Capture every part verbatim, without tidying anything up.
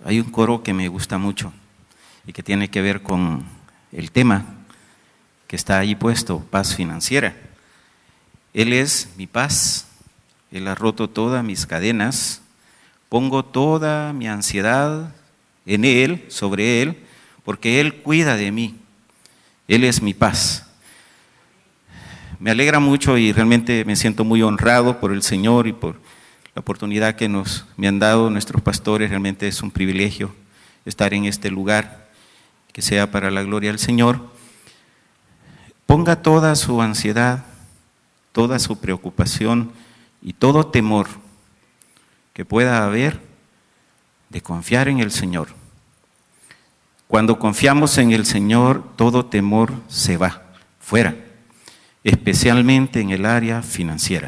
hay un coro que me gusta mucho y que tiene que ver con el tema que está ahí puesto, paz financiera. Él es mi paz, Él ha roto todas mis cadenas, pongo toda mi ansiedad en Él, sobre Él, porque Él cuida de mí, Él es mi paz. Me alegra mucho y realmente me siento muy honrado por el Señor y por la oportunidad que nos me han dado nuestros pastores. Realmente es un privilegio estar en este lugar, que sea para la gloria del Señor. Ponga toda su ansiedad, toda su preocupación y todo temor que pueda haber de confiar en el Señor. Cuando confiamos en el Señor, todo temor se va fuera, especialmente en el área financiera.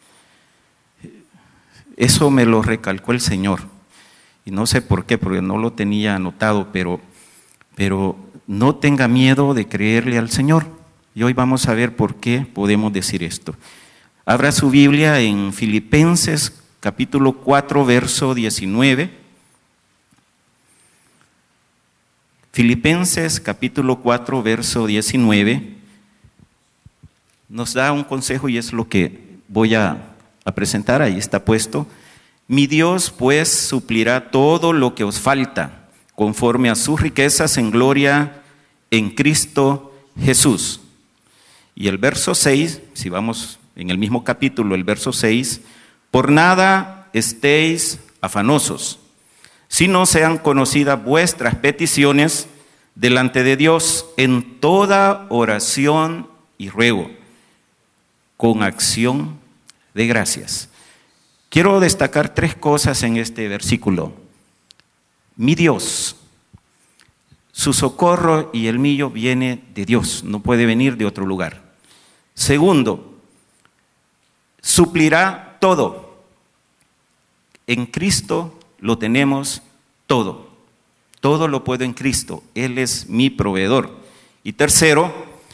Eso me lo recalcó el Señor, y no sé por qué, porque no lo tenía anotado, pero, pero no tenga miedo de creerle al Señor. Y hoy vamos a ver por qué podemos decir esto. Abra su Biblia en Filipenses capítulo cuatro, verso diecinueve. Filipenses capítulo cuatro, verso diecinueve. Nos da un consejo y es lo que voy a, a presentar, ahí está puesto. Mi Dios pues suplirá todo lo que os falta, conforme a sus riquezas en gloria en Cristo Jesús. Y el verso seis, si vamos en el mismo capítulo, el verso seis, por nada estéis afanosos, sino sean conocidas vuestras peticiones delante de Dios en toda oración y ruego, con acción de gracias. Quiero destacar tres cosas en este versículo. Mi Dios, su socorro y el mío viene de Dios, no puede venir de otro lugar. Segundo, suplirá todo. En Cristo lo tenemos todo. Todo lo puedo en Cristo. Él es mi proveedor. Y tercero,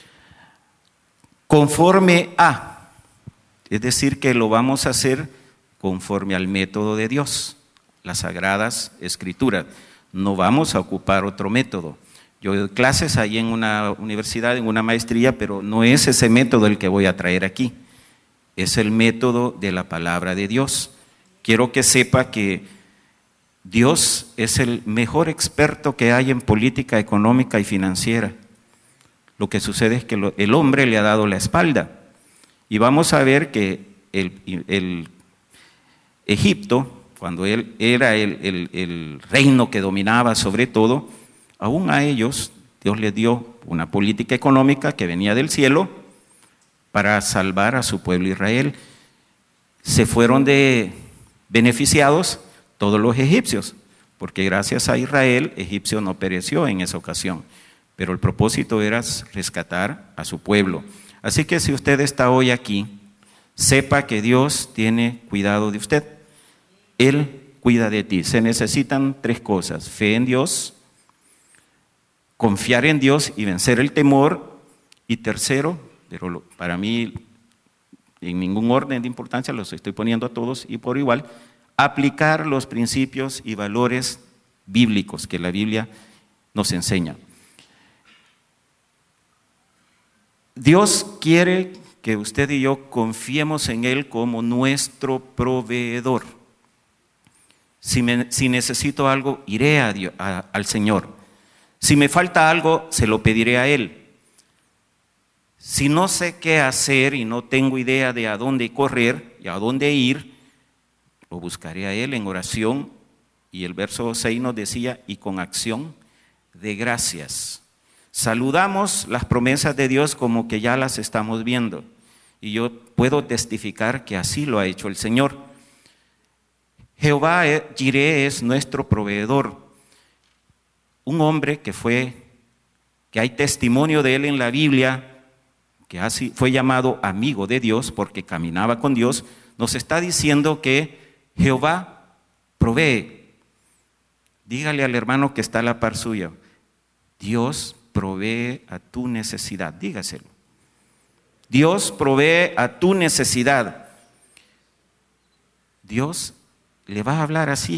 conforme a, es decir, que lo vamos a hacer conforme al método de Dios, las Sagradas Escrituras. No vamos a ocupar otro método. Yo doy clases ahí en una universidad, en una maestría, pero no es ese método el que voy a traer aquí. Es el método de la palabra de Dios. Quiero que sepa que Dios es el mejor experto que hay en política económica y financiera. Lo que sucede es que lo, el hombre le ha dado la espalda. Y vamos a ver que el, el Egipto, cuando él era el, el, el reino que dominaba sobre todo, aún a ellos Dios les dio una política económica que venía del cielo para salvar a su pueblo Israel. Se fueron de beneficiados todos los egipcios, porque gracias a Israel, Egipcio no pereció en esa ocasión, pero el propósito era rescatar a su pueblo. Así que si usted está hoy aquí, sepa que Dios tiene cuidado de usted. Él cuida de ti. Se necesitan tres cosas: fe en Dios, confiar en Dios y vencer el temor. Y tercero, pero para mí en ningún orden de importancia, los estoy poniendo a todos y por igual, aplicar los principios y valores bíblicos que la Biblia nos enseña. Dios quiere que usted y yo confiemos en Él como nuestro proveedor. Si, me, si necesito algo, iré a Dios, a, al Señor. Si me falta algo, se lo pediré a Él. Si no sé qué hacer y no tengo idea de a dónde correr y a dónde ir, lo buscaré a Él en oración. Y el verso seis nos decía, y con acción de gracias. Saludamos las promesas de Dios como que ya las estamos viendo. Y yo puedo testificar que así lo ha hecho el Señor. Jehová Jireh es nuestro proveedor. Un hombre que fue, que hay testimonio de él en la Biblia, que así fue llamado amigo de Dios porque caminaba con Dios, nos está diciendo que Jehová provee. Dígale al hermano que está a la par suya, Dios provee a tu necesidad, dígaselo. Dios provee a tu necesidad. Dios le va a hablar así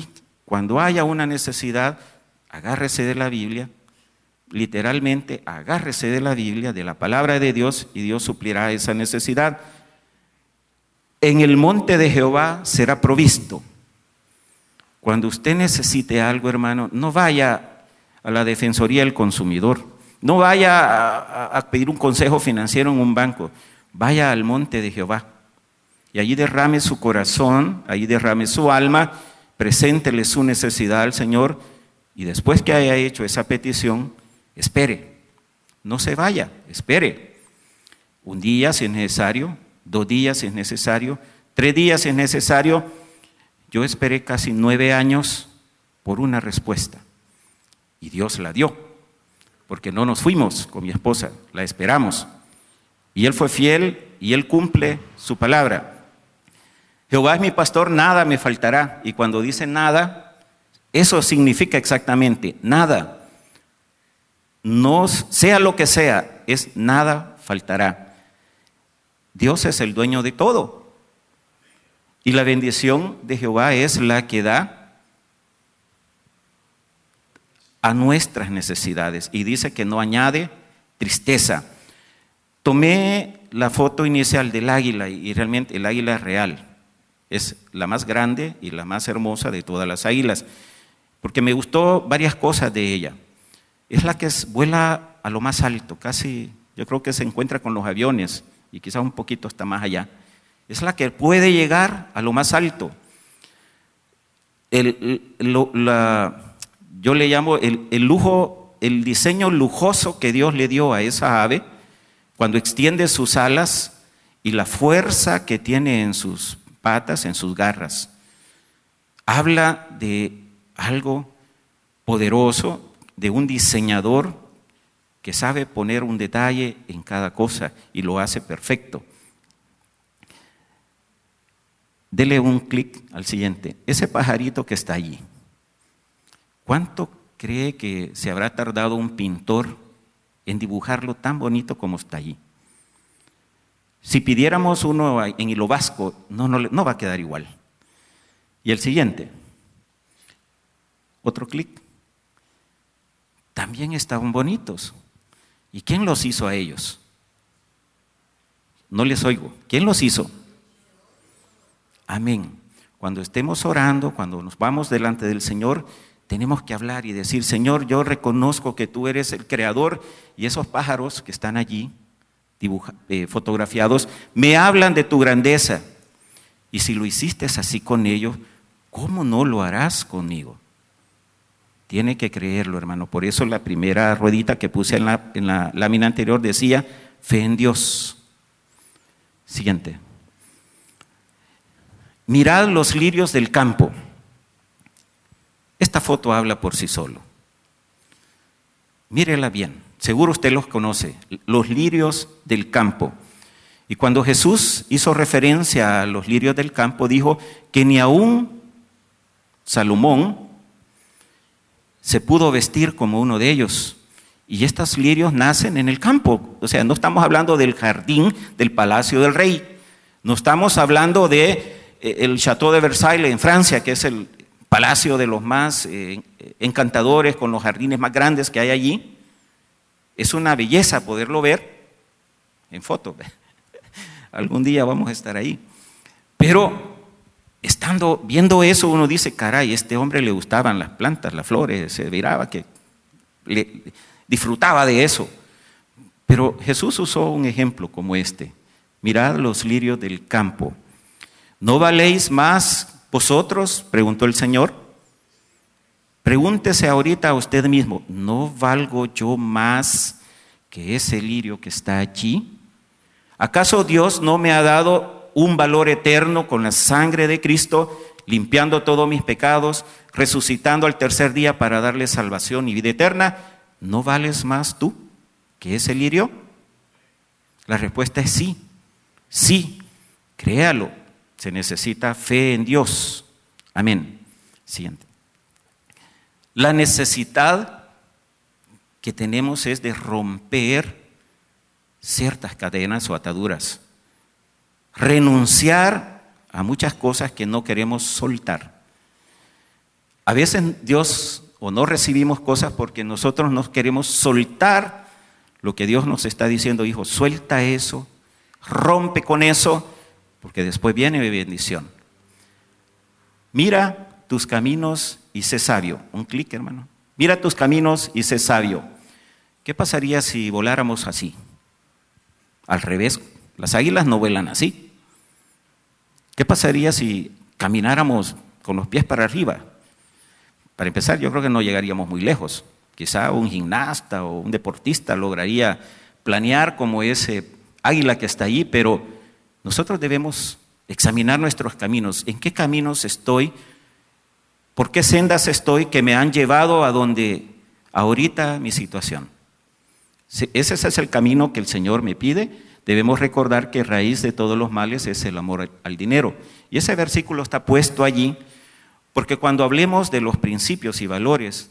Cuando haya una necesidad, agárrese de la Biblia, literalmente agárrese de la Biblia, de la palabra de Dios, y Dios suplirá esa necesidad. En el monte de Jehová será provisto. Cuando usted necesite algo, hermano, no vaya a la Defensoría del Consumidor, no vaya a, a pedir un consejo financiero en un banco, vaya al monte de Jehová. Y allí derrame su corazón, allí derrame su alma, preséntele su necesidad al Señor, y después que haya hecho esa petición, espere, no se vaya, espere. Un día si es necesario, dos días si es necesario, tres días si es necesario. Yo esperé casi nueve años por una respuesta, y Dios la dio, porque no nos fuimos con mi esposa, la esperamos, y Él fue fiel y Él cumple su palabra. Jehová es mi pastor, nada me faltará. Y cuando dice nada, eso significa exactamente nada. No sea lo que sea, es nada faltará. Dios es el dueño de todo. Y la bendición de Jehová es la que da a nuestras necesidades. Y dice que no añade tristeza. Tomé la foto inicial del águila, y realmente el águila es real. Es la más grande y la más hermosa de todas las águilas, porque me gustó varias cosas de ella. Es la que es, vuela a lo más alto, casi yo creo que se encuentra con los aviones y quizás un poquito hasta más allá. Es la que puede llegar a lo más alto. El, lo, la, yo le llamo el, el lujo, el diseño lujoso que Dios le dio a esa ave cuando extiende sus alas y la fuerza que tiene en sus patas, en sus garras. Habla de algo poderoso, de un diseñador que sabe poner un detalle en cada cosa y lo hace perfecto. Dele un clic al siguiente. Ese pajarito que está allí, ¿cuánto cree que se habrá tardado un pintor en dibujarlo tan bonito como está allí? Si pidiéramos uno en hilo vasco, no, no, no va a quedar igual. Y el siguiente, otro clic. También estaban bonitos. ¿Y quién los hizo a ellos? No les oigo. ¿Quién los hizo? Amén. Cuando estemos orando, cuando nos vamos delante del Señor, tenemos que hablar y decir: Señor, yo reconozco que tú eres el creador, y esos pájaros que están allí dibuja, eh, fotografiados me hablan de tu grandeza, y si lo hiciste así con ellos, ¿cómo no lo harás conmigo? Tiene que creerlo, hermano. Por eso la primera ruedita que puse en la, en la lámina anterior decía fe en Dios. Siguiente. Mirad los lirios del campo. Esta foto habla por sí solo. Mírela bien, seguro usted los conoce, los lirios del campo. Y cuando Jesús hizo referencia a los lirios del campo, dijo que ni aún Salomón se pudo vestir como uno de ellos. Y estos lirios nacen en el campo. O sea, no estamos hablando del jardín del palacio del rey. No estamos hablando de eh, el Château de Versailles en Francia, que es el palacio de los más eh, encantadores, con los jardines más grandes que hay allí. Es una belleza poderlo ver en foto. Algún día vamos a estar ahí. Pero estando viendo eso, uno dice: caray, a este hombre le gustaban las plantas, las flores, se miraba que le, disfrutaba de eso. Pero Jesús usó un ejemplo como este: mirad los lirios del campo. ¿No valéis más vosotros? Preguntó el Señor. Pregúntese ahorita a usted mismo: ¿no valgo yo más que ese lirio que está allí? ¿Acaso Dios no me ha dado un valor eterno con la sangre de Cristo, limpiando todos mis pecados, resucitando al tercer día para darle salvación y vida eterna? ¿No vales más tú que ese lirio? La respuesta es sí, sí, créalo. Se necesita fe en Dios. Amén. Siguiente. La necesidad que tenemos es de romper ciertas cadenas o ataduras, renunciar a muchas cosas que no queremos soltar. A veces Dios o no recibimos cosas porque nosotros no queremos soltar lo que Dios nos está diciendo. Hijo, suelta eso, rompe con eso, porque después viene mi bendición. Mira tus caminos y sé sabio. Un clic, hermano. Mira tus caminos y sé sabio. ¿Qué pasaría si voláramos así? Al revés, las águilas no vuelan así. ¿Qué pasaría si camináramos con los pies para arriba? Para empezar, yo creo que no llegaríamos muy lejos. Quizá un gimnasta o un deportista lograría planear como ese águila que está ahí, pero nosotros debemos examinar nuestros caminos. ¿En qué caminos estoy? ¿Por qué sendas estoy que me han llevado a donde ahorita mi situación? Ese es el camino que el Señor me pide. Debemos recordar que raíz de todos los males es el amor al dinero. Y ese versículo está puesto allí porque cuando hablemos de los principios y valores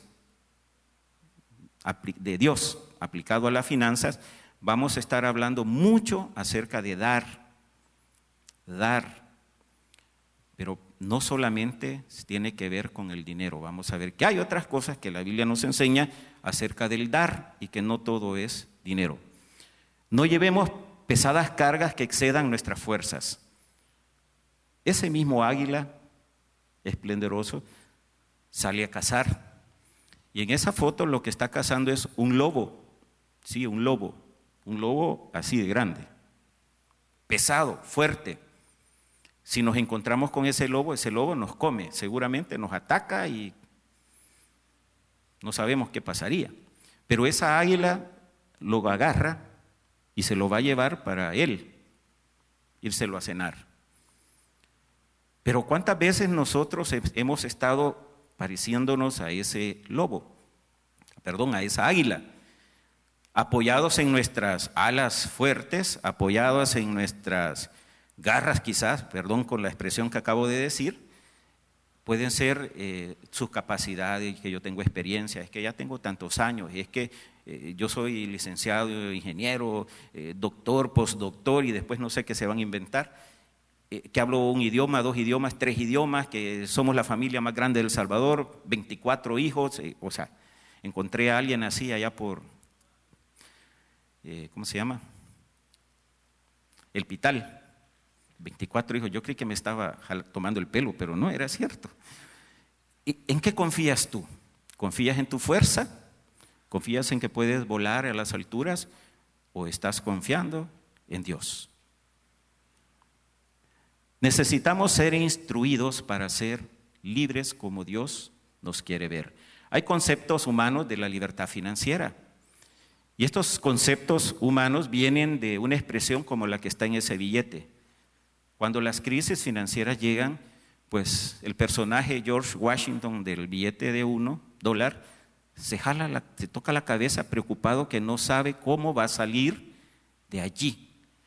de Dios aplicado a las finanzas, vamos a estar hablando mucho acerca de dar, dar. Pero no solamente tiene que ver con el dinero. Vamos a ver que hay otras cosas que la Biblia nos enseña acerca del dar y que no todo es dinero. No llevemos pesadas cargas que excedan nuestras fuerzas. Ese mismo águila esplendoroso sale a cazar. Y en esa foto lo que está cazando es un lobo. Sí, un lobo. Un lobo así de grande. Pesado, fuerte. Si nos encontramos con ese lobo, ese lobo nos come, seguramente nos ataca y no sabemos qué pasaría. Pero esa águila lo agarra y se lo va a llevar para él, írselo a cenar. Pero ¿cuántas veces nosotros hemos estado pareciéndonos a ese lobo? Perdón, a esa águila, apoyados en nuestras alas fuertes, apoyados en nuestras garras quizás, perdón con la expresión que acabo de decir, pueden ser eh, sus capacidades, que yo tengo experiencia, es que ya tengo tantos años, es que eh, yo soy licenciado, ingeniero, eh, doctor, postdoctor y después no sé qué se van a inventar, eh, que hablo un idioma, dos idiomas, tres idiomas, que somos la familia más grande del Salvador, veinticuatro hijos, eh, o sea, encontré a alguien así allá por, eh, ¿cómo se llama? El Pital. veinticuatro hijos, yo creí que me estaba tomando el pelo, pero no, era cierto. ¿En qué confías tú? ¿Confías en tu fuerza? ¿Confías en que puedes volar a las alturas? ¿O estás confiando en Dios? Necesitamos ser instruidos para ser libres como Dios nos quiere ver. Hay conceptos humanos de la libertad financiera. Y estos conceptos humanos vienen de una expresión como la que está en ese billete. Cuando las crisis financieras llegan, pues el personaje George Washington del billete de uno dólar se jala, la, se toca la cabeza preocupado que no sabe cómo va a salir de allí.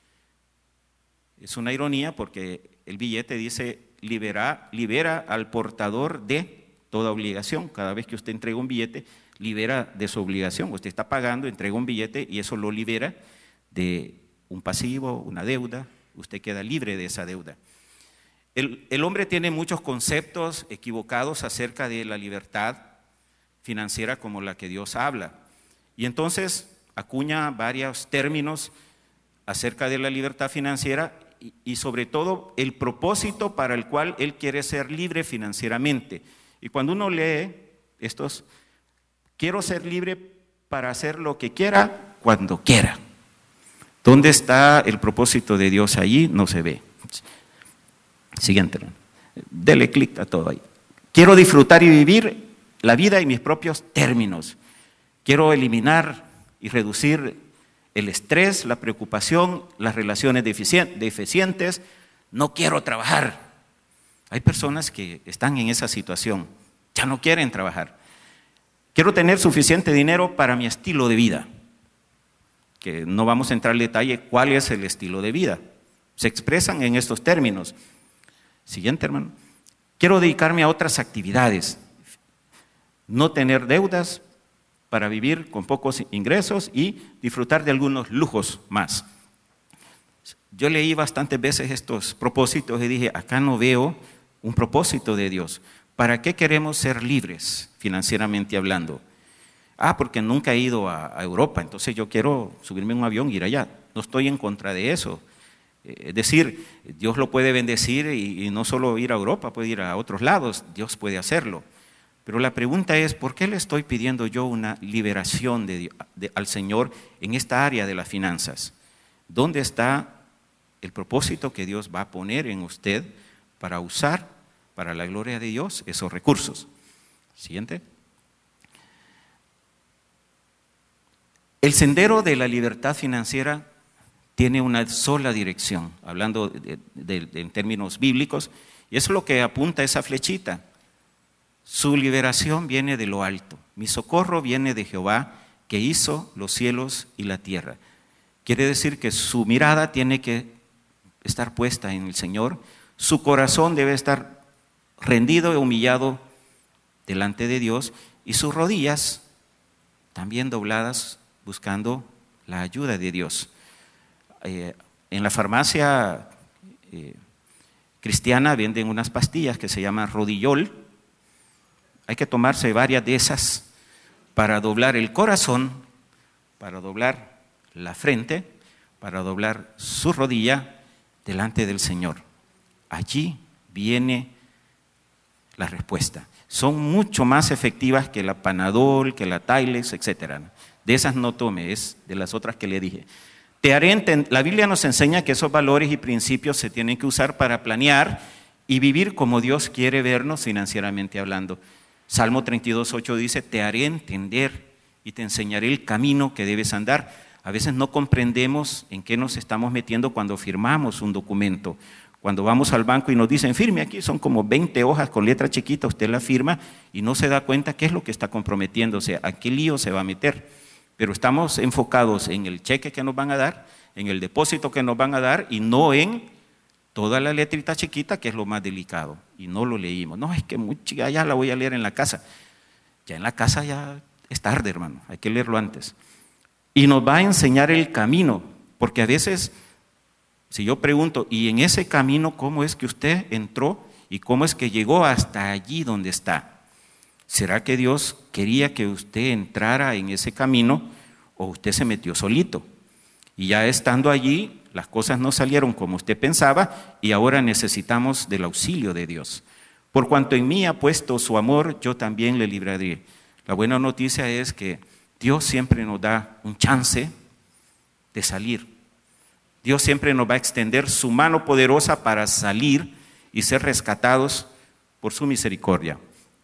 Es una ironía porque el billete dice libera, libera al portador de toda obligación. Cada vez que usted entrega un billete, libera de su obligación. Usted está pagando, entrega un billete y eso lo libera de un pasivo, una deuda. Usted queda libre de esa deuda. El, el hombre tiene muchos conceptos equivocados acerca de la libertad financiera como la que Dios habla. Y entonces acuña varios términos acerca de la libertad financiera y, y sobre todo el propósito para el cual él quiere ser libre financieramente. Y cuando uno lee estos, quiero ser libre para hacer lo que quiera, cuando quiera. ¿Dónde está el propósito de Dios allí? No se ve. Siguiente. Dele clic a todo ahí. Quiero disfrutar y vivir la vida en mis propios términos. Quiero eliminar y reducir el estrés, la preocupación, las relaciones deficientes. No quiero trabajar. Hay personas que están en esa situación. Ya no quieren trabajar. Quiero tener suficiente dinero para mi estilo de vida. Que no vamos a entrar en detalle cuál es el estilo de vida. Se expresan en estos términos. Siguiente, hermano. Quiero dedicarme a otras actividades. No tener deudas para vivir con pocos ingresos y disfrutar de algunos lujos más. Yo leí bastantes veces estos propósitos y dije, acá no veo un propósito de Dios. ¿Para qué queremos ser libres financieramente hablando? Ah, porque nunca he ido a, a Europa, entonces yo quiero subirme en un avión y ir allá. No estoy en contra de eso. Es decir, Dios lo puede bendecir y, y no solo ir a Europa, puede ir a otros lados, Dios puede hacerlo. Pero la pregunta es, ¿por qué le estoy pidiendo yo una liberación de Dios, de, al Señor en esta área de las finanzas? ¿Dónde está el propósito que Dios va a poner en usted para usar, para la gloria de Dios, esos recursos? Siguiente. El sendero de la libertad financiera tiene una sola dirección, hablando de, de, de, en términos bíblicos, y eso es lo que apunta esa flechita. Su liberación viene de lo alto. Mi socorro viene de Jehová, que hizo los cielos y la tierra. Quiere decir que su mirada tiene que estar puesta en el Señor. Su corazón debe estar rendido y humillado delante de Dios, y sus rodillas también dobladas, buscando la ayuda de Dios. Eh, en la farmacia eh, cristiana venden unas pastillas que se llaman rodillol. Hay que tomarse varias de esas para doblar el corazón, para doblar la frente, para doblar su rodilla delante del Señor. Allí viene la respuesta. Son mucho más efectivas que la Panadol, que la Tylex, etcétera. De esas no tome, es de las otras que le dije. Te haré enten- la Biblia nos enseña que esos valores y principios se tienen que usar para planear y vivir como Dios quiere vernos financieramente hablando. Salmo treinta y dos, ocho dice, te haré entender y te enseñaré el camino que debes andar. A veces no comprendemos en qué nos estamos metiendo cuando firmamos un documento. Cuando vamos al banco y nos dicen, firme aquí, son como veinte hojas con letra chiquita, usted la firma y no se da cuenta qué es lo que está comprometiéndose, a qué lío se va a meter. Pero estamos enfocados en el cheque que nos van a dar, en el depósito que nos van a dar y no en toda la letrita chiquita, que es lo más delicado, y no lo leímos. No, es que muy chica, ya la voy a leer en la casa. Ya en la casa ya es tarde, hermano, hay que leerlo antes. Y nos va a enseñar el camino, porque a veces, si yo pregunto, ¿y en ese camino cómo es que usted entró y cómo es que llegó hasta allí donde está? ¿Será que Dios quería que usted entrara en ese camino o usted se metió solito? Y ya estando allí, las cosas no salieron como usted pensaba y ahora necesitamos del auxilio de Dios. Por cuanto en mí ha puesto su amor, yo también le libraré. La buena noticia es que Dios siempre nos da un chance de salir. Dios siempre nos va a extender su mano poderosa para salir y ser rescatados por su misericordia.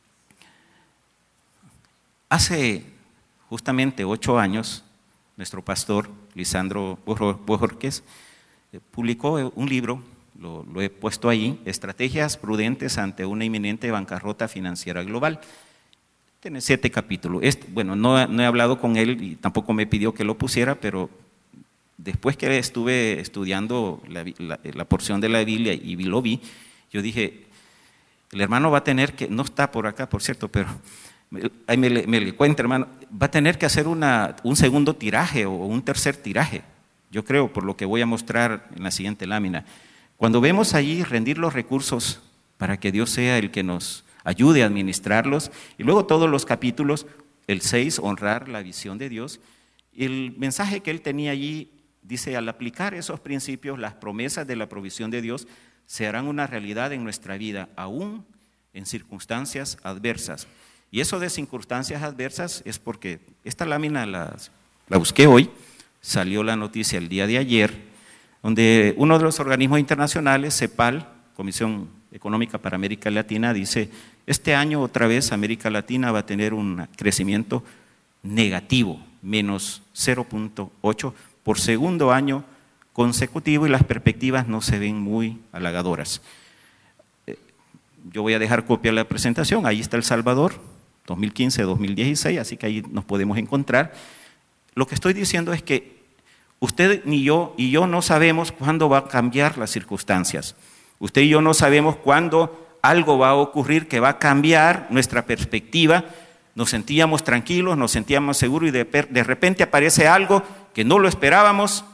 Hace justamente ocho años, nuestro pastor, Lisandro Bojorquez, publicó un libro, lo, lo he puesto ahí, Estrategias prudentes ante una inminente bancarrota financiera global. Tiene siete capítulos. Este, bueno, no, no he hablado con él y tampoco me pidió que lo pusiera, pero después que estuve estudiando la, la, la porción de la Biblia y lo vi, yo dije, el hermano va a tener que, no está por acá, por cierto, pero ahí me, me, me le cuenta, hermano, va a tener que hacer una, un segundo tiraje o un tercer tiraje, yo creo, por lo que voy a mostrar en la siguiente lámina. Cuando vemos allí rendir los recursos para que Dios sea el que nos ayude a administrarlos, y luego todos los capítulos, el seis, honrar la visión de Dios, el mensaje que él tenía allí dice, al aplicar esos principios, las promesas de la provisión de Dios se harán una realidad en nuestra vida, aún en circunstancias adversas. Y eso de circunstancias adversas es porque esta lámina la, la busqué hoy, salió la noticia el día de ayer, donde uno de los organismos internacionales, CEPAL, Comisión Económica para América Latina, dice, este año otra vez América Latina va a tener un crecimiento negativo, menos cero punto ocho por segundo año consecutivo y las perspectivas no se ven muy halagadoras. Yo voy a dejar copia de la presentación, ahí está El Salvador, dos mil quince a dos mil dieciséis, así que ahí nos podemos encontrar. Lo que estoy diciendo es que usted ni yo y yo no sabemos cuándo va a cambiar las circunstancias. Usted y yo no sabemos cuándo algo va a ocurrir que va a cambiar nuestra perspectiva. Nos sentíamos tranquilos, nos sentíamos seguros y de, de repente aparece algo que no lo esperábamos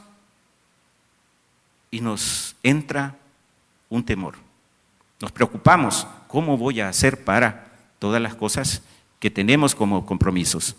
y nos entra un temor. Nos preocupamos ¿cómo voy a hacer para todas las cosas que tenemos como compromisos?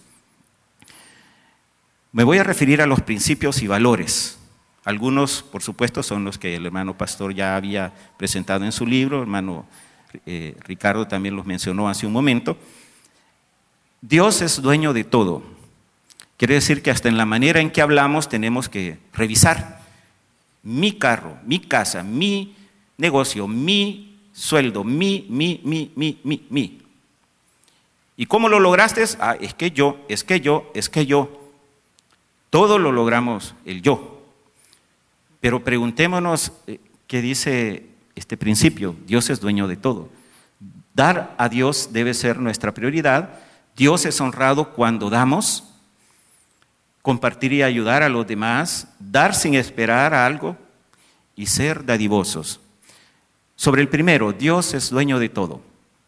Me voy a referir a los principios y valores. Algunos, por supuesto, son los que el hermano pastor ya había presentado en su libro, el hermano eh, Ricardo también los mencionó hace un momento. Dios es dueño de todo. Quiere decir que hasta en la manera en que hablamos tenemos que revisar mi carro, mi casa, mi negocio, mi sueldo, mi, mi, mi, mi, mi, mi. ¿Y cómo lo lograste? Ah, es que yo, es que yo, es que yo. Todo lo logramos el yo. Pero preguntémonos qué dice este principio. Dios es dueño de todo. Dar a Dios debe ser nuestra prioridad. Dios es honrado cuando damos. Compartir y ayudar a los demás. Dar sin esperar a algo. Y ser dadivosos. Sobre el primero, Dios es dueño de todo.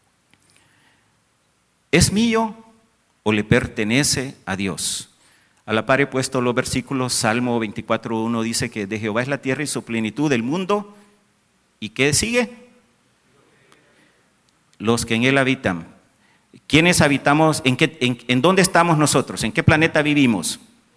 ¿Es mío o le pertenece a Dios? A la par he puesto los versículos. Salmo veinticuatro uno dice que de Jehová es la tierra y su plenitud, el mundo. ¿Y qué sigue? Los que en él habitan. ¿Quiénes habitamos? ¿En, qué, en, en dónde estamos nosotros? ¿En qué planeta vivimos?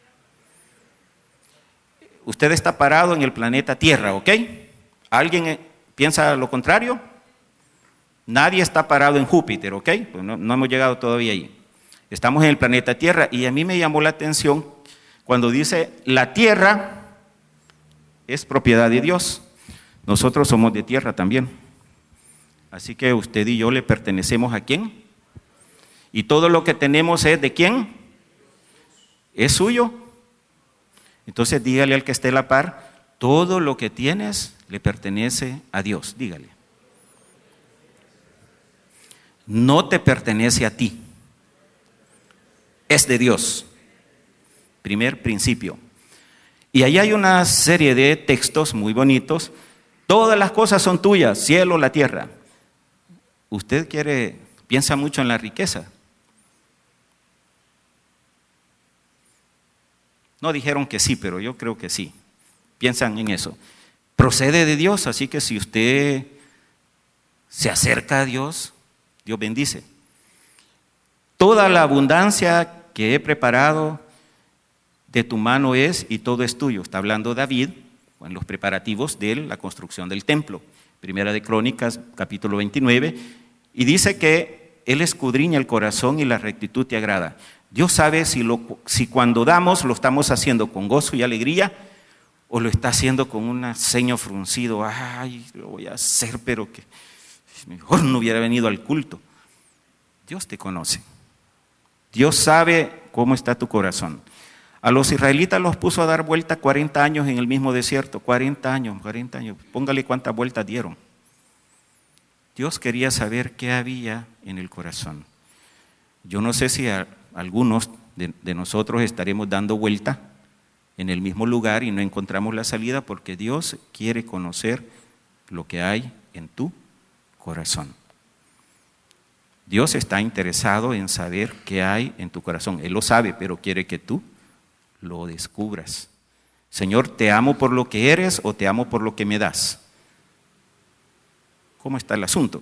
Usted está parado en el planeta Tierra, ¿ok? ¿Alguien piensa lo contrario? Nadie está parado en Júpiter, ¿ok? Pues no, no hemos llegado todavía ahí. Estamos en el planeta Tierra y a mí me llamó la atención cuando dice la Tierra es propiedad de Dios. Nosotros somos de tierra también. Así que usted y yo le pertenecemos ¿a quién? Y todo lo que tenemos es ¿de quién? ¿Es suyo? Entonces dígale al que esté a la par, todo lo que tienes le pertenece a Dios. Dígale. No te pertenece a ti. Es de Dios. Primer principio. Y ahí hay una serie de textos muy bonitos. Todas las cosas son tuyas, cielo, la tierra. Usted quiere, piensa mucho en la riqueza. No dijeron que sí, pero yo creo que sí. Piensan en eso. Procede de Dios, así que si usted se acerca a Dios, Dios bendice. Toda la abundancia que he preparado de tu mano es y todo es tuyo. Está hablando David en los preparativos de la construcción del templo. Primera de Crónicas, capítulo veintinueve, y dice que Él escudriña el corazón y la rectitud te agrada. Dios sabe si, lo, si cuando damos lo estamos haciendo con gozo y alegría o lo está haciendo con un ceño fruncido. Ay, lo voy a hacer, pero que mejor no hubiera venido al culto. Dios te conoce. Dios sabe cómo está tu corazón. A los israelitas los puso a dar vuelta cuarenta años en el mismo desierto. cuarenta años, cuarenta años. Póngale cuántas vueltas dieron. Dios quería saber qué había en el corazón. Yo no sé si a algunos de, de nosotros estaremos dando vuelta en el mismo lugar y no encontramos la salida porque Dios quiere conocer lo que hay en tu corazón. Dios está interesado en saber qué hay en tu corazón. Él lo sabe, pero quiere que tú lo descubras. Señor, ¿te amo por lo que eres o te amo por lo que me das? ¿Cómo está el asunto?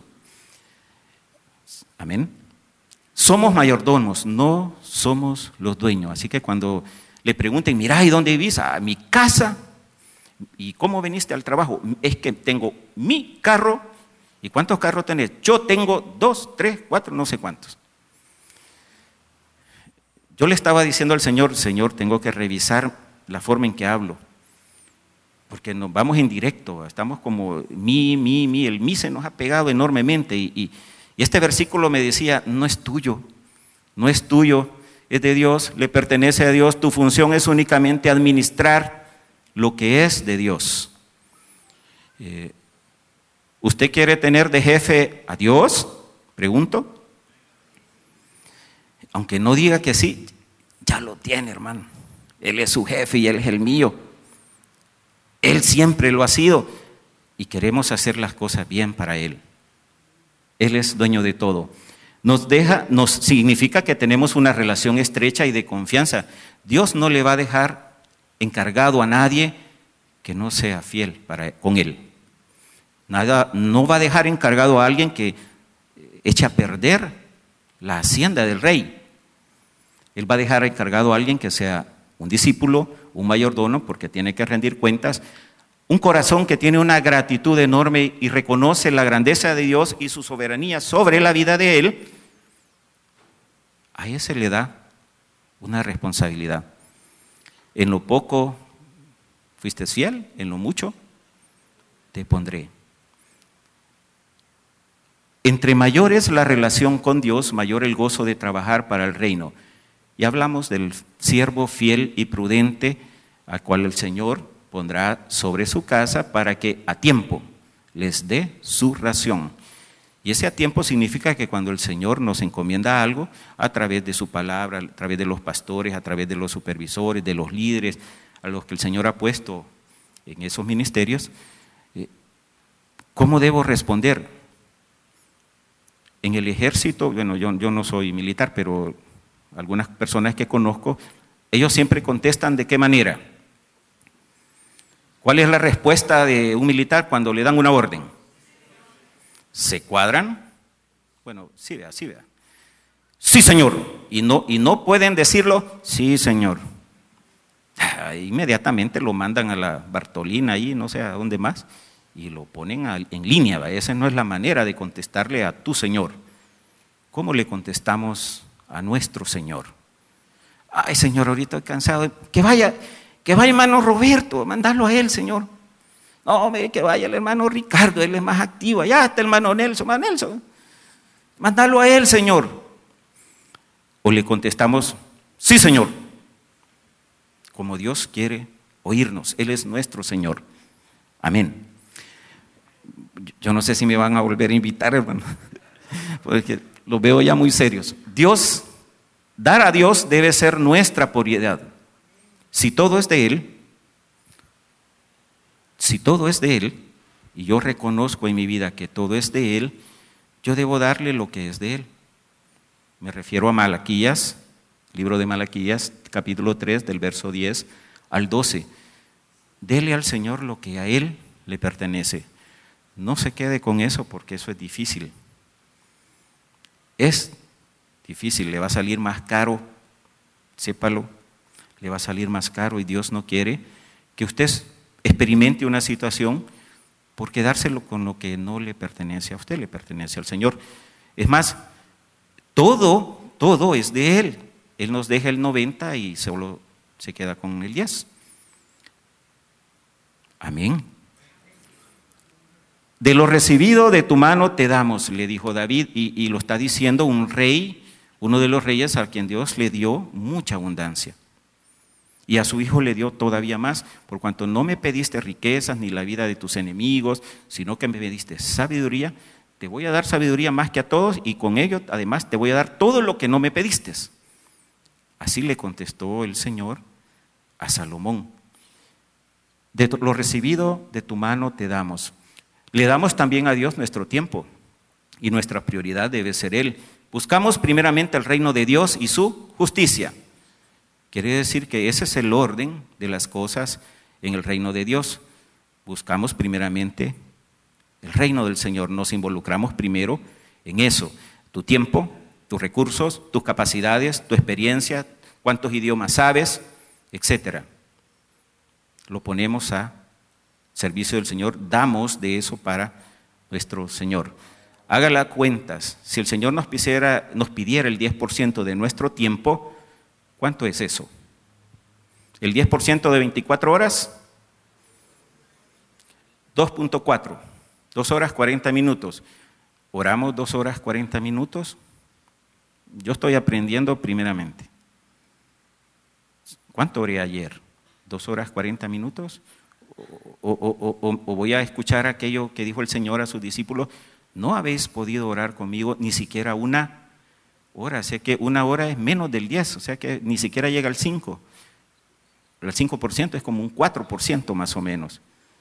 Amén. Somos mayordomos, no somos los dueños. Así que cuando le pregunten, mira, ¿y dónde vivís? A mi casa. ¿Y cómo viniste al trabajo? Es que tengo mi carro. ¿Y cuántos carros tenés? Yo tengo dos, tres, cuatro, no sé cuántos. Yo le estaba diciendo al Señor, Señor, tengo que revisar la forma en que hablo. Porque nos vamos en directo, estamos como mi, mi, mi, el mi se nos ha pegado enormemente. Y, y, y este versículo me decía, no es tuyo, no es tuyo, es de Dios, le pertenece a Dios, tu función es únicamente administrar lo que es de Dios. Eh, ¿Usted quiere tener de jefe a Dios? Pregunto. Aunque no diga que sí, ya lo tiene, hermano. Él es su jefe y Él es el mío. Él siempre lo ha sido y queremos hacer las cosas bien para Él. Él es dueño de todo. Nos deja, nos significa que tenemos una relación estrecha y de confianza. Dios no le va a dejar encargado a nadie que no sea fiel para, con Él. Nada, no va a dejar encargado a alguien que eche a perder la hacienda del rey. Él va a dejar encargado a alguien que sea un discípulo, un mayordomo, porque tiene que rendir cuentas, un corazón que tiene una gratitud enorme y reconoce la grandeza de Dios y su soberanía sobre la vida de él. A ese le da una responsabilidad. En lo poco fuiste fiel, en lo mucho te pondré. Entre mayor es la relación con Dios, mayor el gozo de trabajar para el reino. Y hablamos del siervo fiel y prudente, al cual el Señor pondrá sobre su casa para que a tiempo les dé su ración. Y ese a tiempo significa que cuando el Señor nos encomienda algo, a través de su palabra, a través de los pastores, a través de los supervisores, de los líderes, a los que el Señor ha puesto en esos ministerios, ¿cómo debo responder? En el ejército, bueno, yo, yo no soy militar, pero algunas personas que conozco, ellos siempre contestan ¿de qué manera? ¿Cuál es la respuesta de un militar cuando le dan una orden? ¿Se cuadran? Bueno, sí vea, sí vea. Sí, señor. Y no, y no pueden decirlo, sí, señor. Ah, inmediatamente lo mandan a la Bartolina ahí, no sé a dónde más, y lo ponen a, en línea. ¿va? Esa no es la manera de contestarle a tu Señor. ¿Cómo le contestamos a nuestro Señor? Ay, Señor, ahorita estoy cansado. Que vaya, que vaya hermano Roberto, mandalo a él, Señor. No, hombre, que vaya el hermano Ricardo, él es más activo. Allá está el hermano Nelson, hermano Nelson. Mándalo a él, Señor. O le contestamos, sí, Señor. Como Dios quiere oírnos, Él es nuestro Señor. Amén. Yo no sé si me van a volver a invitar, hermano, porque los veo ya muy serios. Dios, dar a Dios debe ser nuestra prioridad. Si todo es de Él, si todo es de Él, y yo reconozco en mi vida que todo es de Él, yo debo darle lo que es de Él. Me refiero a Malaquías, libro de Malaquías, capítulo tres, del verso diez al doce. Dele al Señor lo que a Él le pertenece. No se quede con eso porque eso es difícil. Es difícil, le va a salir más caro, sépalo, le va a salir más caro y Dios no quiere que usted experimente una situación por quedárselo con lo que no le pertenece a usted, le pertenece al Señor. Es más, todo, todo es de Él. Él nos deja el noventa y solo se queda con el diez. Amén. De lo recibido de tu mano te damos, le dijo David, y, y lo está diciendo un rey, uno de los reyes a quien Dios le dio mucha abundancia. Y a su hijo le dio todavía más, por cuanto no me pediste riquezas ni la vida de tus enemigos, sino que me pediste sabiduría, te voy a dar sabiduría más que a todos y con ello además te voy a dar todo lo que no me pediste. Así le contestó el Señor a Salomón. De lo recibido de tu mano te damos. Le damos también a Dios nuestro tiempo y nuestra prioridad debe ser Él. Buscamos primeramente el reino de Dios y su justicia. Quiere decir que ese es el orden de las cosas en el reino de Dios. Buscamos primeramente el reino del Señor. Nos involucramos primero en eso. Tu tiempo, tus recursos, tus capacidades, tu experiencia, cuántos idiomas sabes, etcétera. Lo ponemos a servicio del Señor, damos de eso para nuestro Señor. Hágala cuentas. Si el Señor nos pidiera, nos pidiera el diez por ciento de nuestro tiempo, ¿cuánto es eso? ¿El diez por ciento de veinticuatro horas? dos punto cuatro, dos horas cuarenta minutos. ¿Oramos dos horas cuarenta minutos? Yo estoy aprendiendo primeramente. ¿Cuánto oré ayer? ¿Dos horas cuarenta minutos? O, o, o, o voy a escuchar aquello que dijo el Señor a sus discípulos, no habéis podido orar conmigo ni siquiera una hora, o sea que una hora es menos del diez, o sea que ni siquiera llega al cinco. El cinco por ciento es como un cuatro por ciento más o menos.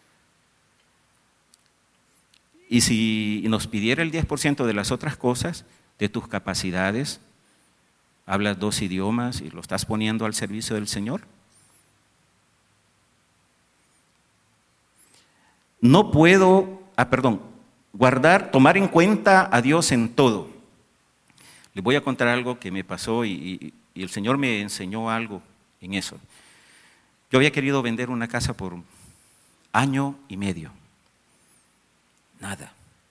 Y si nos pidiera el diez por ciento de las otras cosas, de tus capacidades, hablas dos idiomas y lo estás poniendo al servicio del Señor. No puedo, ah, perdón, guardar, tomar en cuenta a Dios en todo. Les voy a contar algo que me pasó y, y, y el Señor me enseñó algo en eso. Yo había querido vender una casa por año y medio. Nada.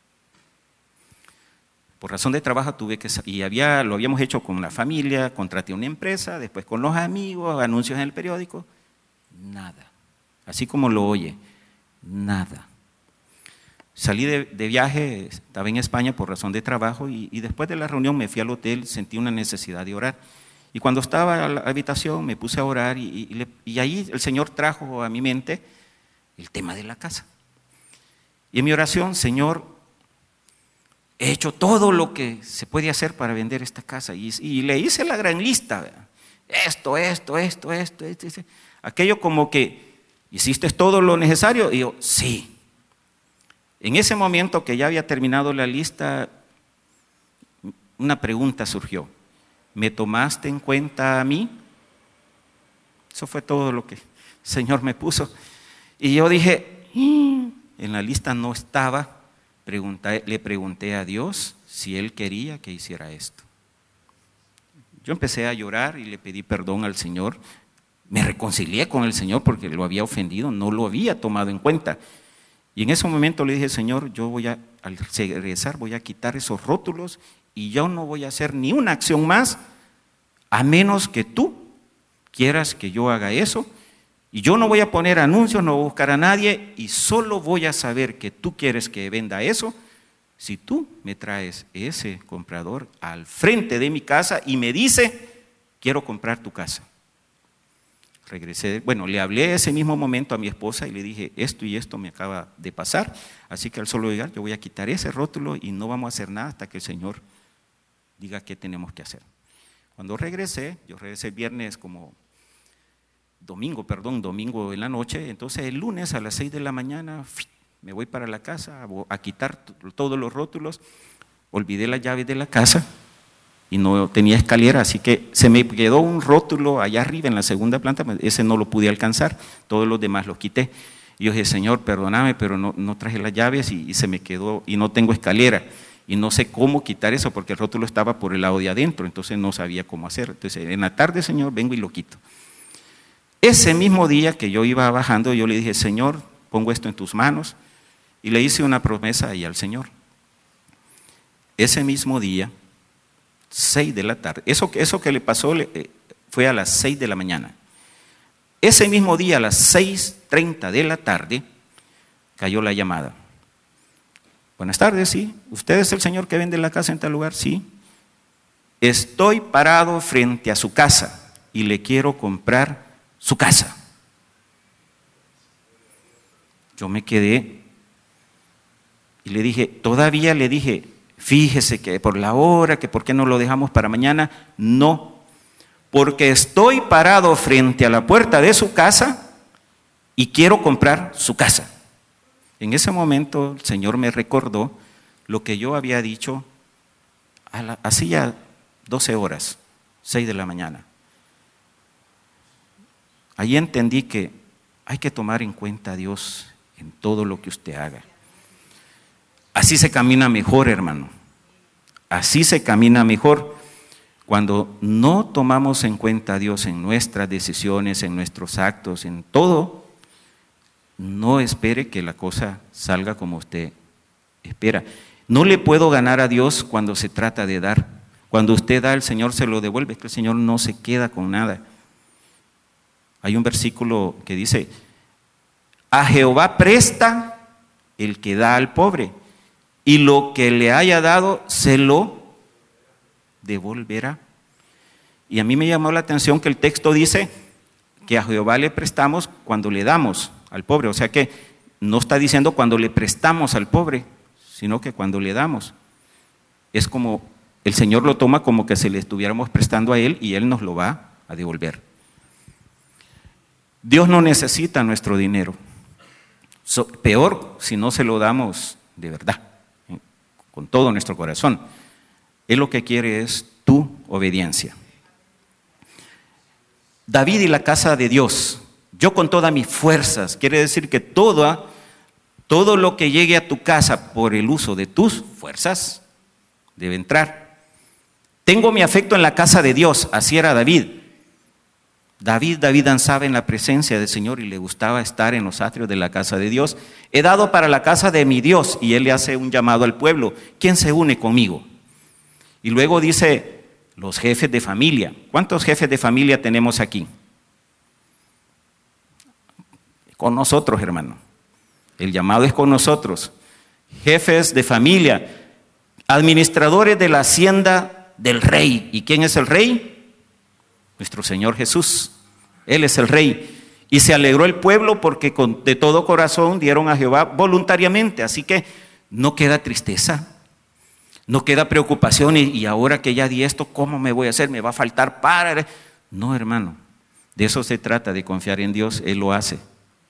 Por razón de trabajo tuve que, y había, lo habíamos hecho con la familia, contraté una empresa, después con los amigos, anuncios en el periódico, nada. Así como lo oye, nada. Salí de, de viaje, estaba en España por razón de trabajo y, y después de la reunión me fui al hotel, sentí una necesidad de orar. Y cuando estaba en la habitación me puse a orar y, y, le, y ahí el Señor trajo a mi mente el tema de la casa. Y en mi oración, Señor, he hecho todo lo que se puede hacer para vender esta casa. Y, y le hice la gran lista, ¿verdad? Esto, esto, esto, esto, esto, esto. Aquello como que, ¿hiciste todo lo necesario? Y yo, sí. En ese momento que ya había terminado la lista, una pregunta surgió. ¿Me tomaste en cuenta a mí? Eso fue todo lo que el Señor me puso. Y yo dije, mm, en la lista no estaba. Pregunté, le pregunté a Dios si Él quería que hiciera esto. Yo empecé a llorar y le pedí perdón al Señor. Me reconcilié con el Señor porque lo había ofendido, no lo había tomado en cuenta. Y en ese momento le dije, Señor, yo voy a, al regresar, voy a quitar esos rótulos y yo no voy a hacer ni una acción más a menos que tú quieras que yo haga eso. Y yo no voy a poner anuncios, no voy a buscar a nadie y solo voy a saber que tú quieres que venda eso si tú me traes ese comprador al frente de mi casa y me dice, quiero comprar tu casa. Regresé, bueno, le hablé ese mismo momento a mi esposa y le dije, esto y esto me acaba de pasar, así que al solo llegar yo voy a quitar ese rótulo y no vamos a hacer nada hasta que el Señor diga qué tenemos que hacer. Cuando regresé, yo regresé el viernes como domingo, perdón, domingo en la noche, entonces el lunes a las seis de la mañana me voy para la casa a, a quitar todos los rótulos, olvidé las llaves de la casa y no tenía escalera, así que se me quedó un rótulo allá arriba en la segunda planta, ese no lo pude alcanzar, todos los demás los quité. Y yo dije, Señor, perdóname, pero no, no traje las llaves y, y se me quedó, y no tengo escalera, y no sé cómo quitar eso, porque el rótulo estaba por el lado de adentro, entonces no sabía cómo hacer. Entonces, en la tarde, Señor, vengo y lo quito. Ese mismo día que yo iba bajando, yo le dije, Señor, pongo esto en tus manos, y le hice una promesa ahí al Señor. Ese mismo día, seis de la tarde, eso, eso que le pasó eh, fue a las seis de la mañana. Ese mismo día, a las seis treinta de la tarde, cayó la llamada. Buenas tardes, sí. ¿Usted es el señor que vende la casa en tal lugar? Sí. Estoy parado frente a su casa y le quiero comprar su casa. Yo me quedé y le dije, todavía le dije, fíjese que por la hora, que por qué no lo dejamos para mañana. No, porque estoy parado frente a la puerta de su casa y quiero comprar su casa. En ese momento el Señor me recordó lo que yo había dicho hacía doce horas, seis de la mañana. Ahí entendí que hay que tomar en cuenta a Dios en todo lo que usted haga. Así se camina mejor, hermano. Así se camina mejor. Cuando no tomamos en cuenta a Dios en nuestras decisiones, en nuestros actos, en todo, no espere que la cosa salga como usted espera. No le puedo ganar a Dios cuando se trata de dar. Cuando usted da, el Señor se lo devuelve, es que el Señor no se queda con nada. Hay un versículo que dice, a Jehová presta el que da al pobre, y lo que le haya dado se lo devolverá. Y a mí me llamó la atención que el texto dice que a Jehová le prestamos cuando le damos al pobre, o sea que no está diciendo cuando le prestamos al pobre, sino que cuando le damos. Es como el Señor lo toma como que se le estuviéramos prestando a Él y Él nos lo va a devolver. Dios no necesita nuestro dinero. So, peor si no se lo damos de verdad, con todo nuestro corazón. Él lo que quiere es tu obediencia. David y la casa de Dios, yo con todas mis fuerzas, quiere decir que todo, todo lo que llegue a tu casa por el uso de tus fuerzas debe entrar. Tengo mi afecto en la casa de Dios, así era David. David, David danzaba en la presencia del Señor y le gustaba estar en los atrios de la casa de Dios. He dado para la casa de mi Dios, y él le hace un llamado al pueblo. ¿Quién se une conmigo? Y luego dice, los jefes de familia. ¿Cuántos jefes de familia tenemos aquí? Con nosotros, hermano. El llamado es con nosotros. Jefes de familia, administradores de la hacienda del rey. ¿Y quién es el rey? Nuestro Señor Jesús. Él es el rey. Y se alegró el pueblo porque con, de todo corazón dieron a Jehová voluntariamente. Así que no queda tristeza, no queda preocupación. Y, y ahora que ya di esto, ¿cómo me voy a hacer? ¿Me va a faltar para? No, hermano. De eso se trata, de confiar en Dios. Él lo hace.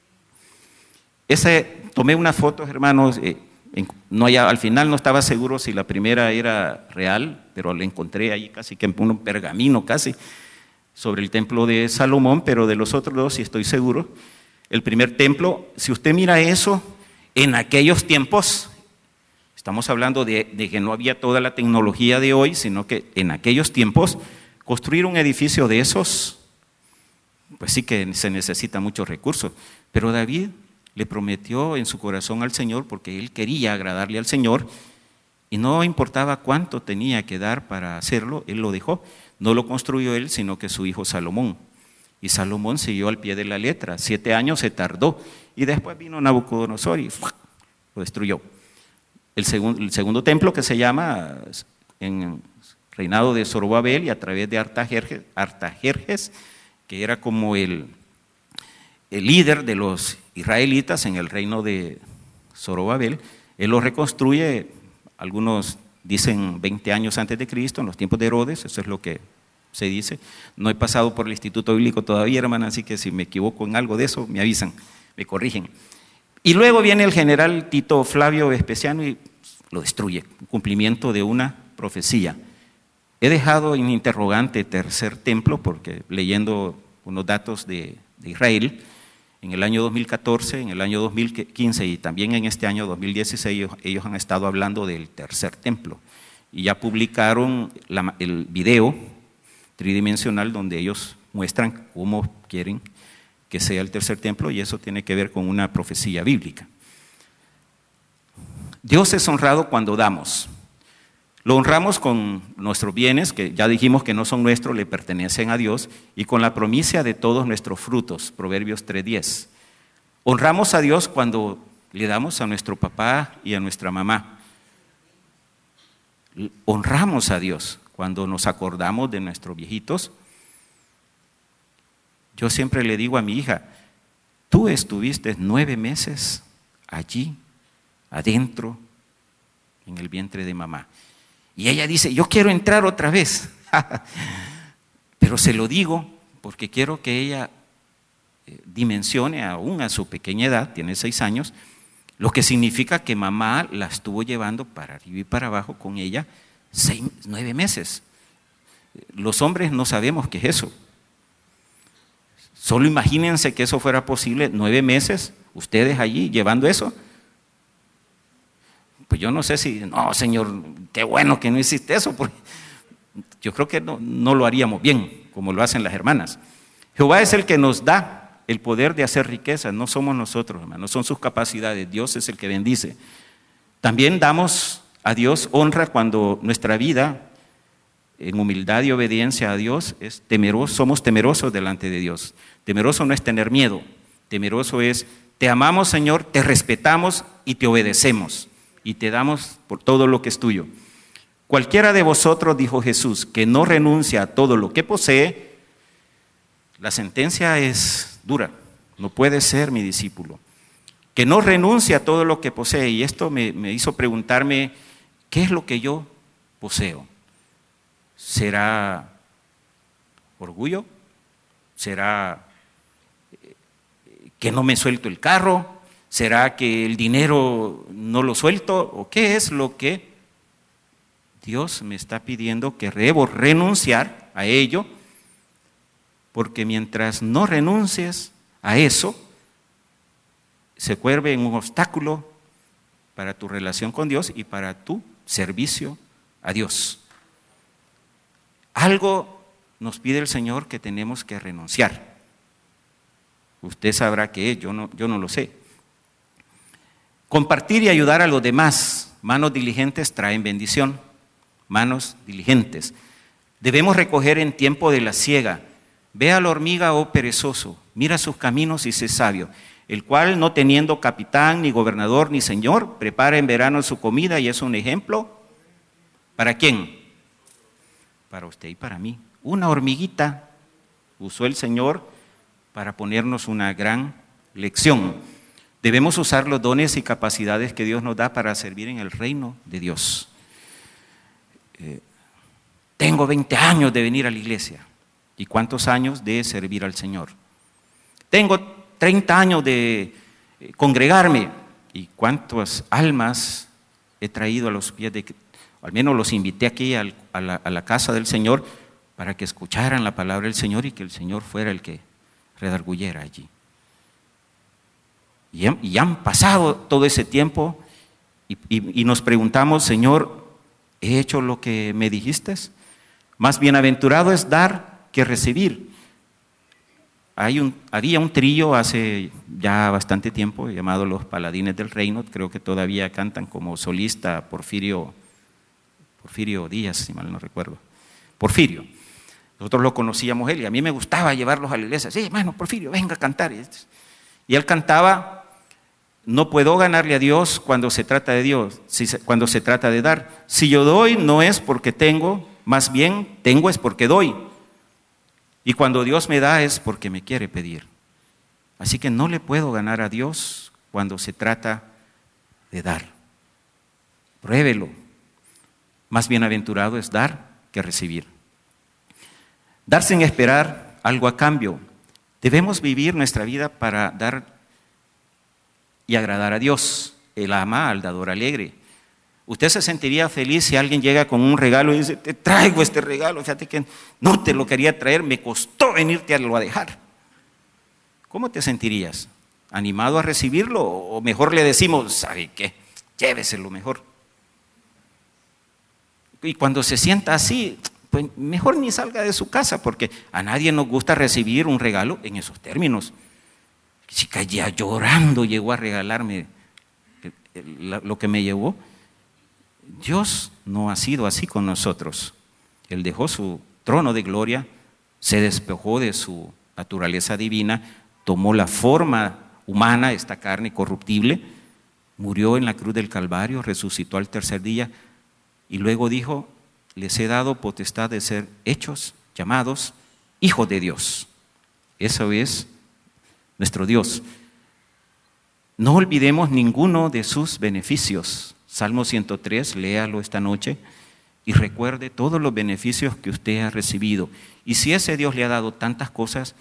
Ese, tomé unas fotos, hermanos. Eh, en, no haya, al final no estaba seguro si la primera era real, pero la encontré ahí casi que en un pergamino casi, sobre el templo de Salomón, pero de los otros dos sí estoy seguro. El primer templo, si usted mira eso, en aquellos tiempos, estamos hablando de, de que no había toda la tecnología de hoy, sino que en aquellos tiempos, construir un edificio de esos, pues sí que se necesita muchos recursos. Pero David le prometió en su corazón al Señor, porque él quería agradarle al Señor, y no importaba cuánto tenía que dar para hacerlo, él lo dejó. No lo construyó él, sino que su hijo Salomón. Y Salomón siguió al pie de la letra. Siete años se tardó. Y después vino Nabucodonosor y ¡fuah!, lo destruyó. El, segun, el segundo templo, que se llama en reinado de Zorobabel y a través de Artajerjes, Artajerjes que era como el, el líder de los israelitas en el reino de Zorobabel, él lo reconstruye. Algunos dicen veinte años antes de Cristo, en los tiempos de Herodes, eso es lo que se dice. No he pasado por el Instituto Bíblico todavía, hermana, así que si me equivoco en algo de eso, me avisan, me corrigen. Y luego viene el general Tito Flavio Vespasiano y lo destruye, cumplimiento de una profecía. He dejado en interrogante tercer templo, porque leyendo unos datos de, de Israel, en el año dos mil catorce, en el año dos mil quince y también en este año dos mil dieciséis, ellos, ellos han estado hablando del tercer templo. Y ya publicaron la, el video tridimensional donde ellos muestran cómo quieren que sea el tercer templo, y eso tiene que ver con una profecía bíblica. Dios es honrado cuando damos. Lo honramos con nuestros bienes, que ya dijimos que no son nuestros, le pertenecen a Dios, y con la promesa de todos nuestros frutos, Proverbios tres diez. Honramos a Dios cuando le damos a nuestro papá y a nuestra mamá. Honramos a Dios cuando nos acordamos de nuestros viejitos. Yo siempre le digo a mi hija, tú estuviste nueve meses allí, adentro, en el vientre de mamá. Y ella dice, yo quiero entrar otra vez. Pero se lo digo porque quiero que ella dimensione, aún a su pequeña edad, tiene seis años, lo que significa que mamá la estuvo llevando para arriba y para abajo con ella seis, nueve meses. Los hombres no sabemos qué es eso. Solo imagínense que eso fuera posible, nueve meses, ustedes allí llevando eso. Pues yo no sé si, no, Señor, qué bueno que no hiciste eso, porque yo creo que no, no lo haríamos bien, como lo hacen las hermanas. Jehová es el que nos da el poder de hacer riquezas, no somos nosotros, hermanos, son sus capacidades, Dios es el que bendice. También damos a Dios honra cuando nuestra vida, en humildad y obediencia a Dios, es temeroso, somos temerosos delante de Dios. Temeroso no es tener miedo, temeroso es, te amamos, Señor, te respetamos y te obedecemos. Y te damos por todo lo que es tuyo. Cualquiera de vosotros, dijo Jesús, que no renuncia a todo lo que posee, la sentencia es dura, no puede ser mi discípulo. Que no renuncia a todo lo que posee, y esto me, me hizo preguntarme, ¿qué es lo que yo poseo? ¿Será orgullo? ¿Será que no me suelto el carro? ¿Será que el dinero no lo suelto? ¿O qué es lo que Dios me está pidiendo que debo renunciar a ello? Porque mientras no renuncies a eso, se vuelve en un obstáculo para tu relación con Dios y para tu servicio a Dios. algo nos pide el Señor que tenemos que renunciar. Usted sabrá qué es, yo no, yo no lo sé. Compartir y ayudar a los demás. Manos diligentes traen bendición. Manos diligentes. Debemos recoger en tiempo de la siega. Ve a la hormiga, oh perezoso, mira sus caminos y sé sabio, el cual, no teniendo capitán, ni gobernador, ni señor, prepara en verano su comida y es un ejemplo. ¿Para quién? Para usted y para mí. Una hormiguita usó el Señor para ponernos una gran lección. Debemos usar los dones y capacidades que Dios nos da para servir en el reino de Dios. Eh, tengo veinte años de venir a la iglesia. ¿Y cuántos años de servir al Señor? Tengo treinta años de congregarme. ¿Y cuántas almas he traído a los pies de Cristo? Al menos los invité aquí al, a, la, a la casa del Señor para que escucharan la palabra del Señor y que el Señor fuera el que redarguyera allí. Y han, y han pasado todo ese tiempo y, y, y nos preguntamos, Señor, ¿he hecho lo que me dijiste? Más bienaventurado es dar que recibir. Hay un, había un trío hace ya bastante tiempo llamado Los Paladines del Reino, creo que todavía cantan como solista Porfirio, Porfirio Díaz, si mal no recuerdo. Porfirio. Nosotros lo conocíamos él y a mí me gustaba llevarlos a la iglesia. Sí, hermano Porfirio, venga a cantar. Y él cantaba, no puedo ganarle a Dios cuando se trata de Dios, si se, cuando se trata de dar. Si yo doy no es porque tengo, más bien tengo es porque doy. Y cuando Dios me da es porque me quiere pedir. Así que no le puedo ganar a Dios cuando se trata de dar. Pruébelo. Más bienaventurado es dar que recibir. Dar sin esperar algo a cambio. Debemos vivir nuestra vida para dar y agradar a Dios. Él ama al dador alegre. Usted se sentiría feliz si alguien llega con un regalo y dice, te traigo este regalo, fíjate que no te lo quería traer, me costó venirte a lo a dejar. ¿Cómo te sentirías? ¿Animado a recibirlo? O mejor le decimos, ¿sabe qué? Lléveselo mejor. Y cuando se sienta así, pues mejor ni salga de su casa, porque a nadie nos gusta recibir un regalo en esos términos. Chica ya llorando llegó a regalarme lo que me llevó. Dios no ha sido así con nosotros. Él dejó su trono de gloria, se despojó de su naturaleza divina, tomó la forma humana, esta carne corruptible, murió en la cruz del Calvario, resucitó al tercer día y luego dijo, les he dado potestad de ser hechos, llamados hijos de Dios. Eso es nuestro Dios. No olvidemos ninguno de sus beneficios. Salmo ciento tres, léalo esta noche y recuerde todos los beneficios que usted ha recibido. Y si ese Dios le ha dado tantas cosas,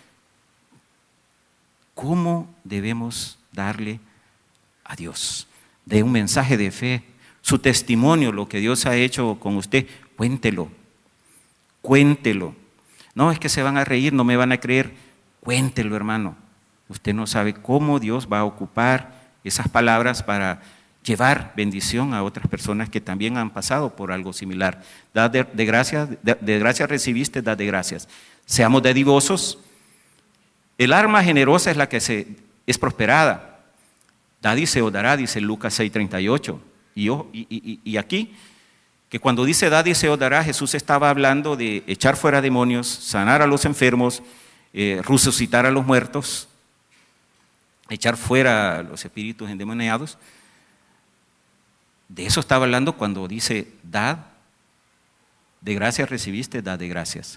¿cómo debemos darle a Dios? De un mensaje de fe, su testimonio, lo que Dios ha hecho con usted, cuéntelo, cuéntelo. No es que se van a reír, no me van a creer, cuéntelo, hermano. Usted no sabe cómo Dios va a ocupar esas palabras para llevar bendición a otras personas que también han pasado por algo similar. Da de, de gracias, de, de gracias recibiste, da de gracias. Seamos dadivosos. El arma generosa es la que se, es prosperada. Da y se os dará, dice Lucas seis treinta y ocho. Y, y, y, y aquí, que cuando dice da y se os dará, Jesús estaba hablando de echar fuera demonios, sanar a los enfermos, eh, resucitar a los muertos, echar fuera a los espíritus endemoniados. De eso estaba hablando cuando dice, dad, de gracias recibiste, dad de gracias.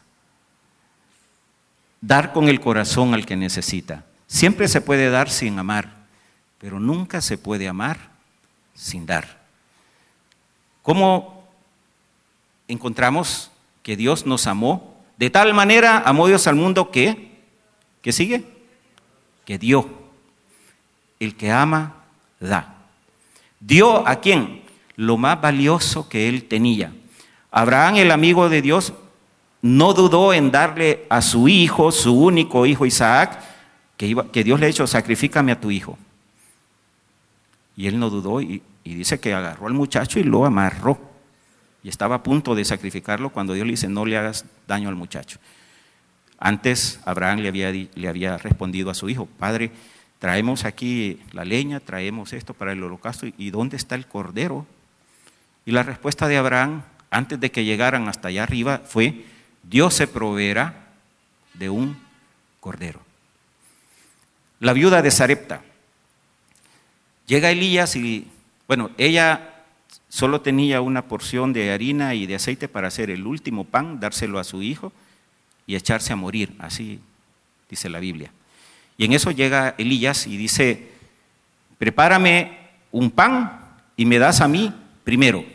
Dar con el corazón al que necesita. Siempre se puede dar sin amar, pero nunca se puede amar sin dar. ¿Cómo encontramos que Dios nos amó? De tal manera amó Dios al mundo que, ¿qué sigue? Que dio. El que ama, da. ¿Dio a quién? Lo más valioso que él tenía. Abraham, el amigo de Dios, no dudó en darle a su hijo, su único hijo Isaac, que, iba, que Dios le ha dicho, sacrifícame a tu hijo. Y él no dudó y, y dice que agarró al muchacho y lo amarró. y estaba a punto de sacrificarlo cuando Dios le dice, no le hagas daño al muchacho. Antes Abraham le había, le había respondido a su hijo, Padre, traemos aquí la leña, traemos esto para el holocausto, ¿y dónde está el cordero? Y la respuesta de Abraham, antes de que llegaran hasta allá arriba, fue, Dios se proveerá de un cordero. La viuda de Sarepta. Llega Elías y, bueno, ella solo tenía una porción de harina y de aceite para hacer el último pan, dárselo a su hijo y echarse a morir, así dice la Biblia. Y en eso llega Elías y dice, prepárame un pan y me das a mí primero.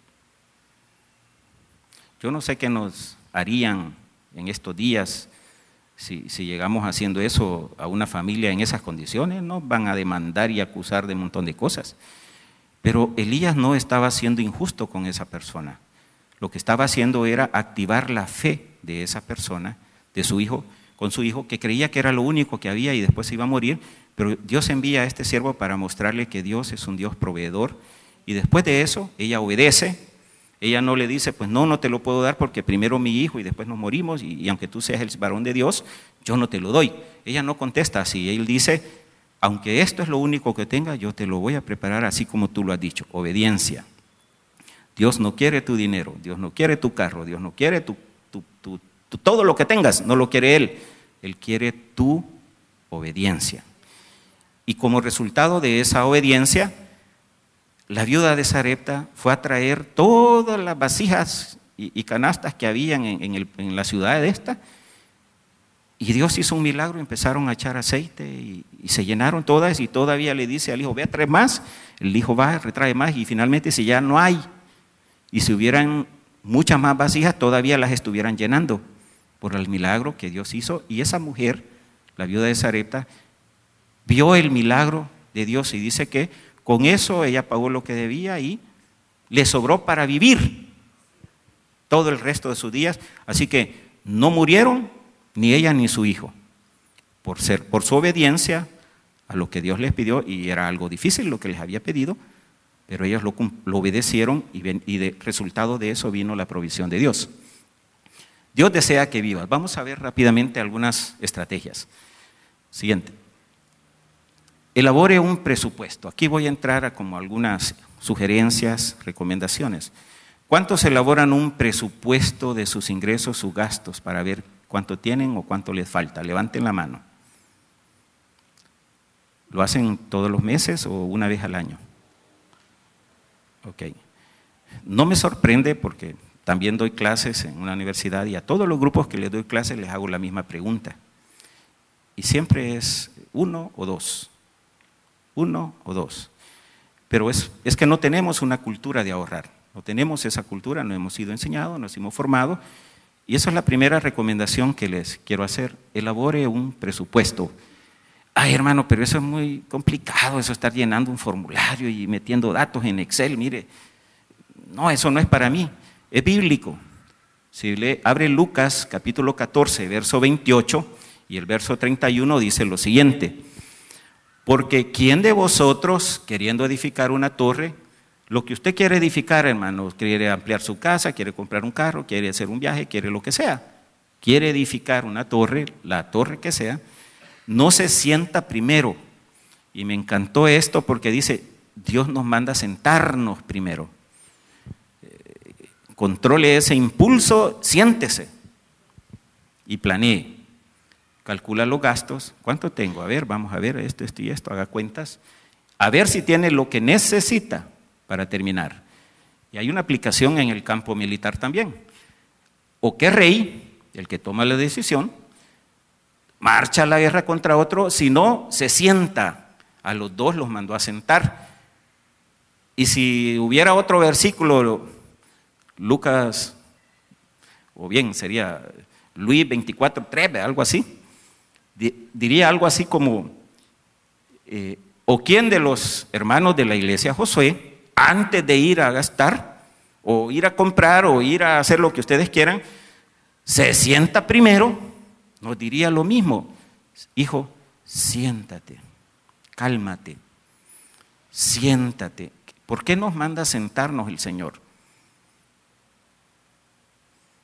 Yo no sé qué nos harían en estos días si, si llegamos haciendo eso a una familia en esas condiciones, nos van a demandar y acusar de un montón de cosas. Pero Elías no estaba siendo injusto con esa persona. Lo que estaba haciendo era activar la fe de esa persona, de su hijo, con su hijo, que creía que era lo único que había y después se iba a morir, pero Dios envía a este siervo para mostrarle que Dios es un Dios proveedor, y después de eso, ella obedece. Ella no le dice, pues no, no te lo puedo dar porque primero mi hijo y después nos morimos, y, y aunque tú seas el varón de Dios, yo no te lo doy. Ella no contesta así, él dice, aunque esto es lo único que tenga, yo te lo voy a preparar así como tú lo has dicho, obediencia. Dios no quiere tu dinero, Dios no quiere tu carro, Dios no quiere tu, tu, tu, tu, todo lo que tengas, no lo quiere Él, Él quiere tu obediencia. Y como resultado de esa obediencia, la viuda de Sarepta fue a traer todas las vasijas y, y canastas que habían en, en, el, en la ciudad de esta, y Dios hizo un milagro, empezaron a echar aceite y, y se llenaron todas, y todavía le dice al hijo, ve a traer más, el hijo va, retrae más, y finalmente si ya no hay, y si hubieran muchas más vasijas, todavía las estuvieran llenando por el milagro que Dios hizo. Y esa mujer, la viuda de Sarepta, vio el milagro de Dios y dice que con eso ella pagó lo que debía y le sobró para vivir todo el resto de sus días. Así que no murieron ni ella ni su hijo, por ser, por su obediencia a lo que Dios les pidió, y era algo difícil lo que les había pedido, pero ellos lo, lo obedecieron, y, ven, y de resultado de eso vino la provisión de Dios. Dios desea que vivas. Vamos a ver rápidamente algunas estrategias. Siguiente. Elabore un presupuesto. Aquí voy a entrar a como algunas sugerencias, recomendaciones. ¿Cuántos elaboran un presupuesto de sus ingresos, sus gastos, para ver cuánto tienen o cuánto les falta? Levanten la mano. ¿Lo hacen todos los meses o una vez al año? Ok. No me sorprende porque también doy clases en una universidad y a todos los grupos que les doy clases les hago la misma pregunta. Y siempre es uno o dos. Uno o dos. Pero es, es que no tenemos una cultura de ahorrar. No tenemos esa cultura, no hemos sido enseñados, nos hemos formado. Y esa es la primera recomendación que les quiero hacer. Elabore un presupuesto. Ay, hermano, pero eso es muy complicado, eso estar llenando un formulario y metiendo datos en Excel. Mire, no, eso no es para mí. Es bíblico. Si le abre Lucas capítulo catorce, verso veintiocho, y el verso treinta y uno dice lo siguiente: porque ¿quién de vosotros, queriendo edificar una torre, lo que usted quiere edificar, hermano, quiere ampliar su casa, quiere comprar un carro, quiere hacer un viaje, quiere lo que sea, quiere edificar una torre, la torre que sea, no se sienta primero? Y me encantó esto porque dice, Dios nos manda a sentarnos primero. Eh, controle ese impulso, siéntese y planee. Calcula los gastos. ¿Cuánto tengo? A ver, vamos a ver esto, esto y esto, haga cuentas. A ver si tiene lo que necesita para terminar. Y hay una aplicación en el campo militar también. O qué rey, el que toma la decisión, marcha a la guerra contra otro, si no, se sienta. A los dos los mandó a sentar. Y si hubiera otro versículo, Lucas, o bien sería Luis veinticuatro, tres, algo así, diría algo así como, eh, o quién de los hermanos de la iglesia Josué, antes de ir a gastar, o ir a comprar, o ir a hacer lo que ustedes quieran, se sienta primero, nos diría lo mismo: hijo, siéntate, cálmate, siéntate. ¿Por qué nos manda a sentarnos el Señor?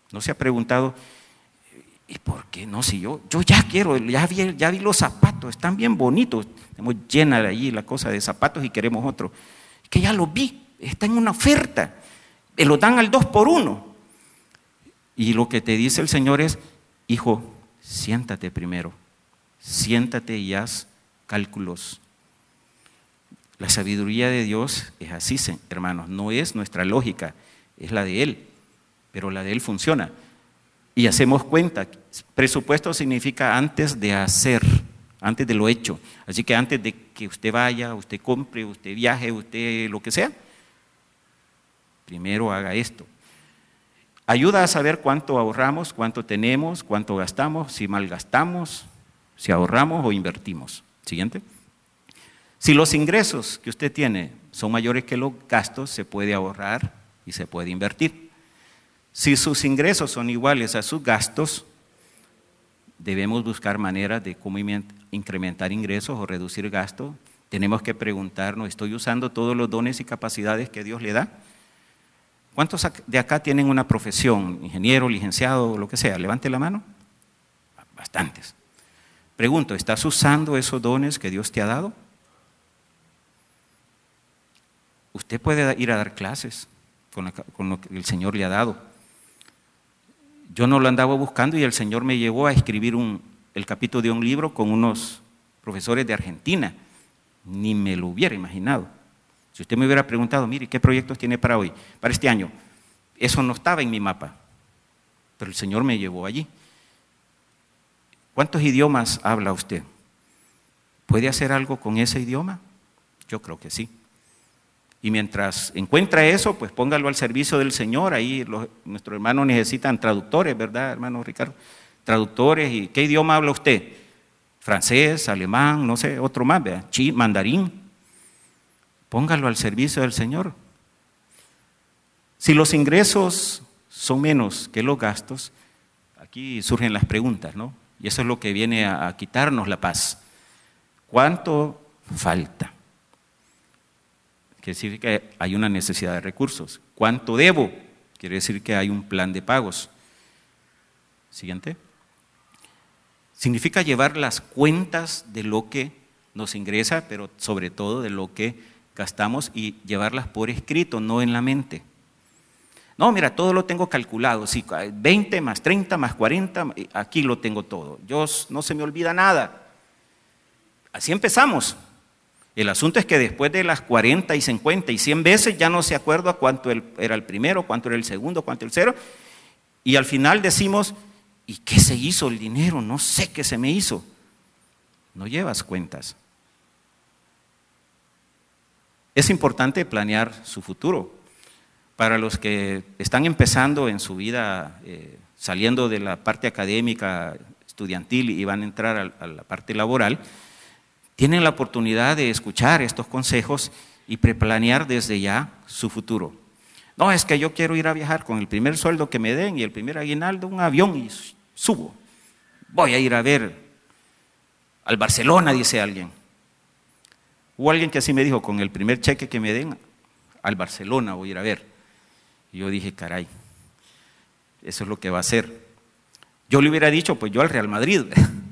¿No se ha preguntado, ¿y por qué no? Si yo, yo ya quiero, ya vi, ya vi los zapatos, están bien bonitos, tenemos llena de allí la cosa de zapatos y queremos otro. Que ya los vi, está en una oferta, me lo dan al dos por uno. Y lo que te dice el Señor es, hijo, siéntate primero, siéntate y haz cálculos. La sabiduría de Dios es así, hermanos, no es nuestra lógica, es la de Él, pero la de Él funciona. Y hacemos cuenta, presupuesto significa antes de hacer, antes de lo hecho. Así que antes de que usted vaya, usted compre, usted viaje, usted lo que sea, primero haga esto. Ayuda a saber cuánto ahorramos, cuánto tenemos, cuánto gastamos, si malgastamos, si ahorramos o invertimos. Siguiente. Si los ingresos que usted tiene son mayores que los gastos, se puede ahorrar y se puede invertir. Si sus ingresos son iguales a sus gastos, debemos buscar maneras de cómo incrementar ingresos o reducir gastos. Tenemos que preguntarnos, ¿estoy usando todos los dones y capacidades que Dios le da? ¿Cuántos de acá tienen una profesión, ingeniero, licenciado, lo que sea? Levante la mano. Bastantes. Pregunto, ¿estás usando esos dones que Dios te ha dado? Usted puede ir a dar clases con, la, con lo que el Señor le ha dado. Yo no lo andaba buscando y el Señor me llevó a escribir un, el capítulo de un libro con unos profesores de Argentina. Ni me lo hubiera imaginado. Si usted me hubiera preguntado, mire, ¿qué proyectos tiene para hoy, para este año? Eso no estaba en mi mapa, pero el Señor me llevó allí. ¿Cuántos idiomas habla usted? ¿Puede hacer algo con ese idioma? Yo creo que sí. Y mientras encuentra eso, pues póngalo al servicio del Señor. Ahí los, nuestros hermanos necesitan traductores, ¿verdad, hermano Ricardo? Traductores. ¿Y qué idioma habla usted? Francés, alemán, no sé, otro más, ¿verdad? Chi, mandarín. Póngalo al servicio del Señor. Si los ingresos son menos que los gastos, aquí surgen las preguntas, ¿no? Y eso es lo que viene a, a quitarnos la paz. ¿Cuánto falta? Quiere decir que hay una necesidad de recursos. ¿Cuánto debo? Quiere decir que hay un plan de pagos. Siguiente. Significa llevar las cuentas de lo que nos ingresa, pero sobre todo de lo que gastamos y llevarlas por escrito, no en la mente. No, mira, todo lo tengo calculado, sí, veinte más treinta más cuarenta, aquí lo tengo todo. Yo no se me olvida nada. Así empezamos. El asunto es que después de las cuarenta y cincuenta y cien veces ya no se acuerda cuánto era el primero, cuánto era el segundo, cuánto el cero. Y al final decimos, ¿y qué se hizo el dinero? No sé qué se me hizo. No llevas cuentas. Es importante planear su futuro. Para los que están empezando en su vida, eh, saliendo de la parte académica, estudiantil y van a entrar a, a la parte laboral, tienen la oportunidad de escuchar estos consejos y preplanear desde ya su futuro. No, es que yo quiero ir a viajar con el primer sueldo que me den y el primer aguinaldo, un avión y subo. Voy a ir a ver al Barcelona, dice alguien. Hubo alguien que así me dijo, con el primer cheque que me den, al Barcelona voy a ir a ver. Y yo dije, caray, eso es lo que va a hacer. Yo le hubiera dicho, pues yo al Real Madrid.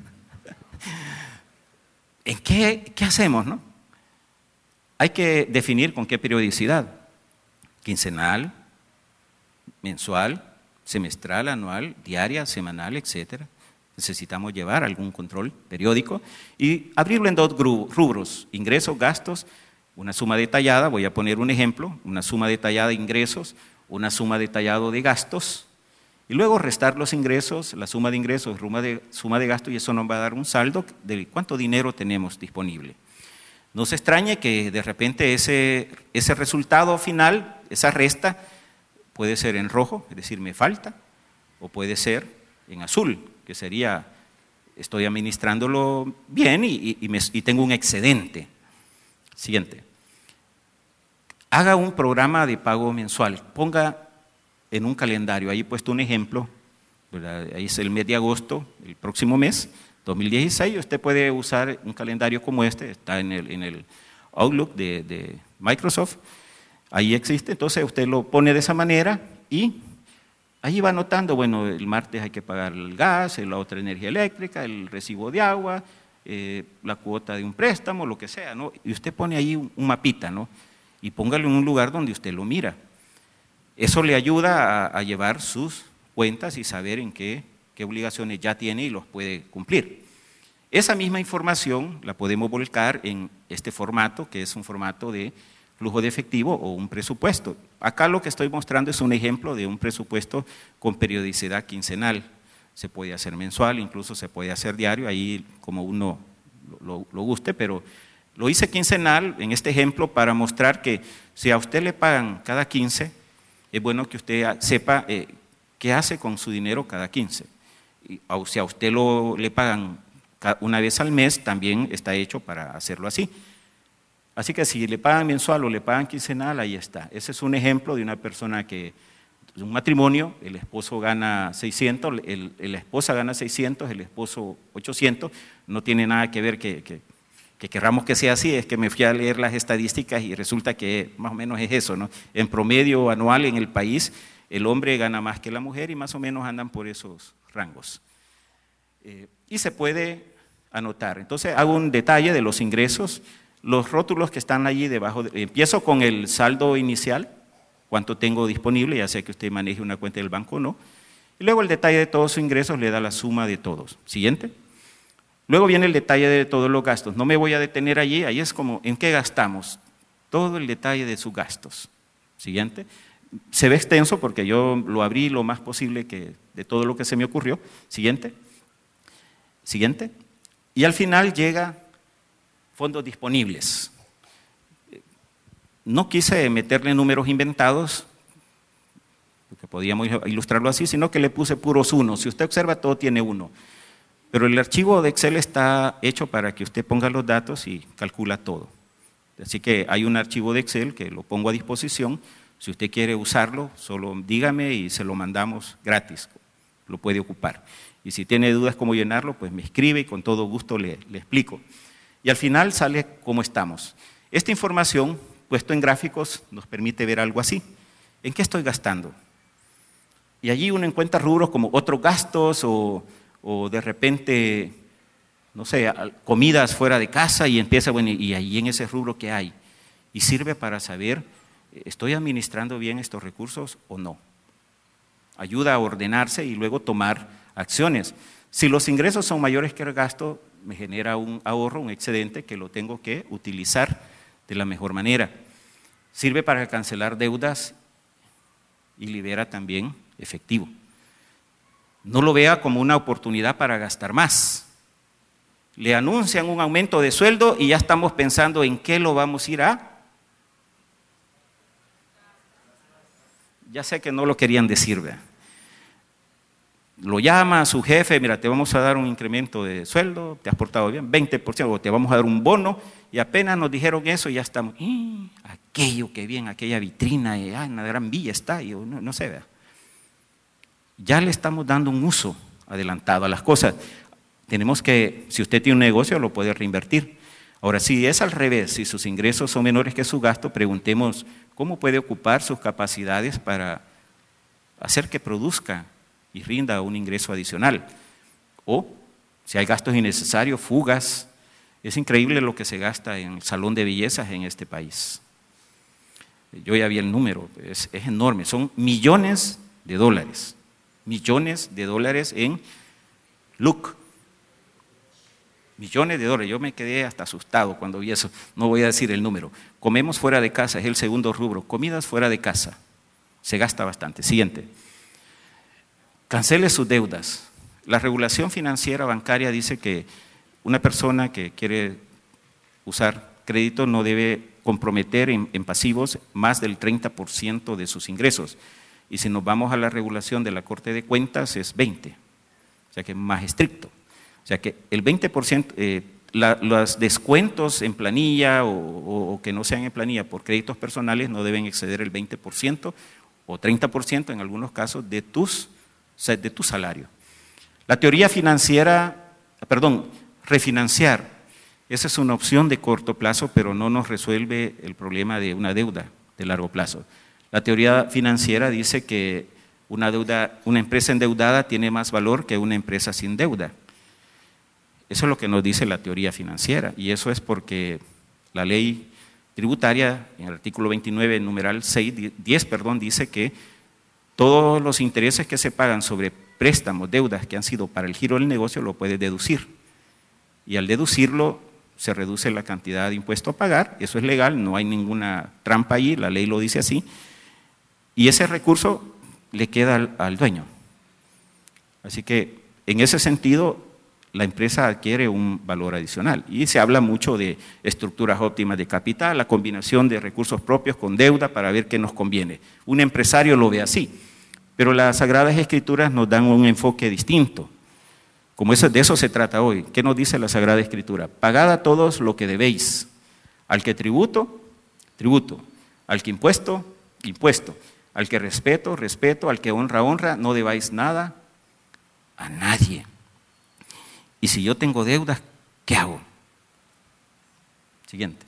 ¿En qué, qué hacemos, no? Hay que definir con qué periodicidad. Quincenal, mensual, semestral, anual, diaria, semanal, etcétera. Necesitamos llevar algún control periódico y abrirlo en dos rubros, ingresos, gastos, una suma detallada, voy a poner un ejemplo, una suma detallada de ingresos, una suma detallada de gastos, y luego restar los ingresos, la suma de ingresos, suma de, suma de gastos, y eso nos va a dar un saldo de cuánto dinero tenemos disponible. No se extrañe que de repente ese, ese resultado final, esa resta, puede ser en rojo, es decir, me falta, o puede ser en azul, que sería, estoy administrándolo bien y, y, me, y tengo un excedente. Siguiente. Haga un programa de pago mensual, ponga en un calendario, ahí he puesto un ejemplo, ¿verdad? Ahí es el mes de agosto, el próximo mes, dos mil dieciséis, usted puede usar un calendario como este, está en el, en el Outlook de, de Microsoft, ahí existe, entonces usted lo pone de esa manera y Ahí va anotando, bueno, el martes hay que pagar el gas, la otra energía eléctrica, el recibo de agua, eh, la cuota de un préstamo, lo que sea, ¿no? Y usted pone ahí un, un mapita, ¿no? Y póngalo en un lugar donde usted lo mira. Eso le ayuda a, a llevar sus cuentas y saber en qué, qué obligaciones ya tiene y los puede cumplir. Esa misma información la podemos volcar en este formato, que es un formato de flujo de efectivo o un presupuesto. Acá lo que estoy mostrando es un ejemplo de un presupuesto con periodicidad quincenal. Se puede hacer mensual, incluso se puede hacer diario, ahí como uno lo, lo guste, pero lo hice quincenal en este ejemplo para mostrar que si a usted le pagan cada quince, es bueno que usted sepa eh, qué hace con su dinero cada quince. Y, o si a usted lo, le pagan una vez al mes, también está hecho para hacerlo así. Así que si le pagan mensual o le pagan quincenal, ahí está. Ese es un ejemplo de una persona que, un matrimonio, el esposo gana seiscientos, el, el, la esposa gana seiscientos, el esposo ochocientos, no tiene nada que ver que, que, que querramos que sea así, es que me fui a leer las estadísticas y resulta que más o menos es eso, ¿no? En promedio anual en el país, el hombre gana más que la mujer y más o menos andan por esos rangos. Eh, y se puede anotar. Entonces hago un detalle de los ingresos. Los rótulos que están allí debajo, de, empiezo con el saldo inicial, cuánto tengo disponible, ya sea que usted maneje una cuenta del banco o no, y luego el detalle de todos sus ingresos le da la suma de todos. Siguiente. Luego viene el detalle de todos los gastos. No me voy a detener allí, ahí es como, ¿en qué gastamos? Todo el detalle de sus gastos. Siguiente. Se ve extenso porque yo lo abrí lo más posible que, de todo lo que se me ocurrió. Siguiente. Siguiente. Y al final llega fondos disponibles. No quise meterle números inventados, porque podíamos ilustrarlo así, sino que le puse puros unos. Si usted observa, todo tiene uno. Pero el archivo de Excel está hecho para que usted ponga los datos y calcula todo. Así que hay un archivo de Excel que lo pongo a disposición. Si usted quiere usarlo, solo dígame y se lo mandamos gratis. Lo puede ocupar. Y si tiene dudas cómo llenarlo, pues me escribe y con todo gusto le, le explico. Y al final sale cómo estamos. Esta información, puesto en gráficos, nos permite ver algo así. ¿En qué estoy gastando? Y allí uno encuentra rubros como otros gastos o, o de repente, no sé, comidas fuera de casa y empieza, bueno, y ahí en ese rubro ¿qué hay? Y sirve para saber, ¿estoy administrando bien estos recursos o no? Ayuda a ordenarse y luego tomar acciones. Si los ingresos son mayores que el gasto, me genera un ahorro, un excedente que lo tengo que utilizar de la mejor manera. Sirve para cancelar deudas y libera también efectivo. No lo vea como una oportunidad para gastar más. Le anuncian un aumento de sueldo y ya estamos pensando en qué lo vamos a ir a. Ya sé que no lo querían decir, ¿verdad? Lo llama a su jefe, mira, te vamos a dar un incremento de sueldo, te has portado bien, veinte por ciento, o te vamos a dar un bono, y apenas nos dijeron eso, ya estamos, ¡eh! Aquello que bien, aquella vitrina, eh, ah, en la gran villa está, y no, no sé, ¿verdad? Ya le estamos dando un uso adelantado a las cosas. Tenemos que, si usted tiene un negocio, lo puede reinvertir. Ahora, si es al revés, si sus ingresos son menores que su gasto, preguntemos cómo puede ocupar sus capacidades para hacer que produzca y rinda un ingreso adicional. O, si hay gastos innecesarios, fugas. Es increíble lo que se gasta en el salón de bellezas en este país. Yo ya vi el número, es, es enorme, son millones de dólares. Millones de dólares en look. Millones de dólares, yo me quedé hasta asustado cuando vi eso, no voy a decir el número. Comemos fuera de casa, es el segundo rubro, comidas fuera de casa, se gasta bastante. Siguiente. Cancele sus deudas. La regulación financiera bancaria dice que una persona que quiere usar crédito no debe comprometer en, en pasivos más del treinta por ciento de sus ingresos. Y si nos vamos a la regulación de la Corte de Cuentas es veinte por ciento, o sea que es más estricto. O sea que el veinte por ciento, eh, la, los descuentos en planilla o, o, o que no sean en planilla por créditos personales no deben exceder el veinte por ciento o treinta por ciento en algunos casos de tus de tu salario. La teoría financiera, perdón, refinanciar, esa es una opción de corto plazo, pero no nos resuelve el problema de una deuda de largo plazo. La teoría financiera dice que Una, deuda, una empresa endeudada tiene más valor que una empresa sin deuda. Eso es lo que nos dice la teoría financiera, y eso es porque la ley tributaria, en el artículo veintinueve, numeral seis, diez, perdón, dice que todos los intereses que se pagan sobre préstamos, deudas que han sido para el giro del negocio, lo puede deducir. Y al deducirlo, se reduce la cantidad de impuesto a pagar, eso es legal, no hay ninguna trampa allí, la ley lo dice así, y ese recurso le queda al, al dueño. Así que, en ese sentido, la empresa adquiere un valor adicional. Y se habla mucho de estructuras óptimas de capital, la combinación de recursos propios con deuda para ver qué nos conviene. Un empresario lo ve así, pero las Sagradas Escrituras nos dan un enfoque distinto. Como eso, de eso se trata hoy. ¿Qué nos dice la Sagrada Escritura? Pagad a todos lo que debéis. Al que tributo, tributo. Al que impuesto, impuesto. Al que respeto, respeto. Al que honra, honra. No debáis nada a nadie. Y si yo tengo deudas, ¿qué hago? Siguiente.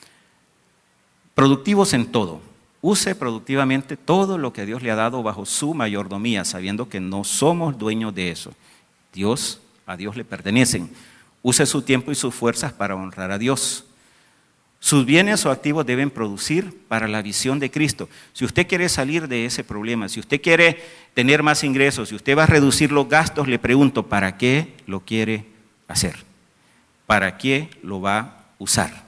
Productivos en todo. Use productivamente todo lo que Dios le ha dado bajo su mayordomía, sabiendo que no somos dueños de eso. Dios, a Dios le pertenecen. Use su tiempo y sus fuerzas para honrar a Dios. Sus bienes o activos deben producir para la visión de Cristo. Si usted quiere salir de ese problema, si usted quiere tener más ingresos, si usted va a reducir los gastos, le pregunto, ¿para qué lo quiere hacer? ¿Para qué lo va a usar?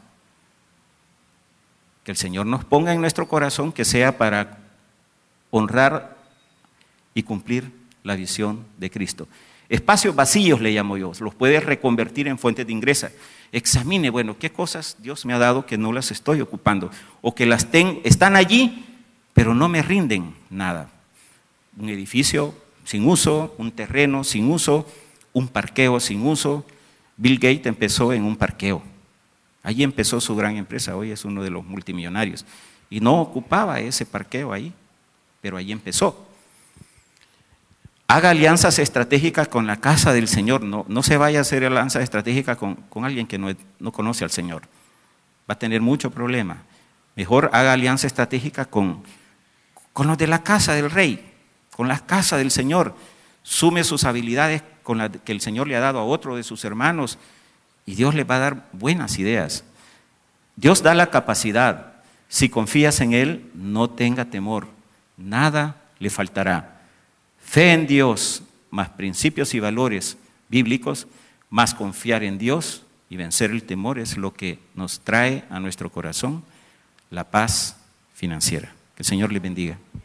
Que el Señor nos ponga en nuestro corazón que sea para honrar y cumplir la visión de Cristo. Espacios vacíos le llamo yo, los puede reconvertir en fuentes de ingresos. Examine, bueno, qué cosas Dios me ha dado que no las estoy ocupando, o que las ten, están allí, pero no me rinden nada. Un edificio sin uso, un terreno sin uso, un parqueo sin uso. Bill Gates empezó en un parqueo. Allí empezó su gran empresa, hoy es uno de los multimillonarios. Y no ocupaba ese parqueo ahí, pero allí empezó. Haga alianzas estratégicas con la casa del Señor. No, no se vaya a hacer alianzas estratégicas con, con alguien que no, no conoce al Señor. Va a tener mucho problema. Mejor haga alianza estratégica con, con los de la casa del Rey, con la casa del Señor. Sume sus habilidades con las que el Señor le ha dado a otro de sus hermanos y Dios le va a dar buenas ideas. Dios da la capacidad. Si confías en Él, no tenga temor. Nada le faltará. Fe en Dios, más principios y valores bíblicos, más confiar en Dios y vencer el temor es lo que nos trae a nuestro corazón la paz financiera. Que el Señor le bendiga.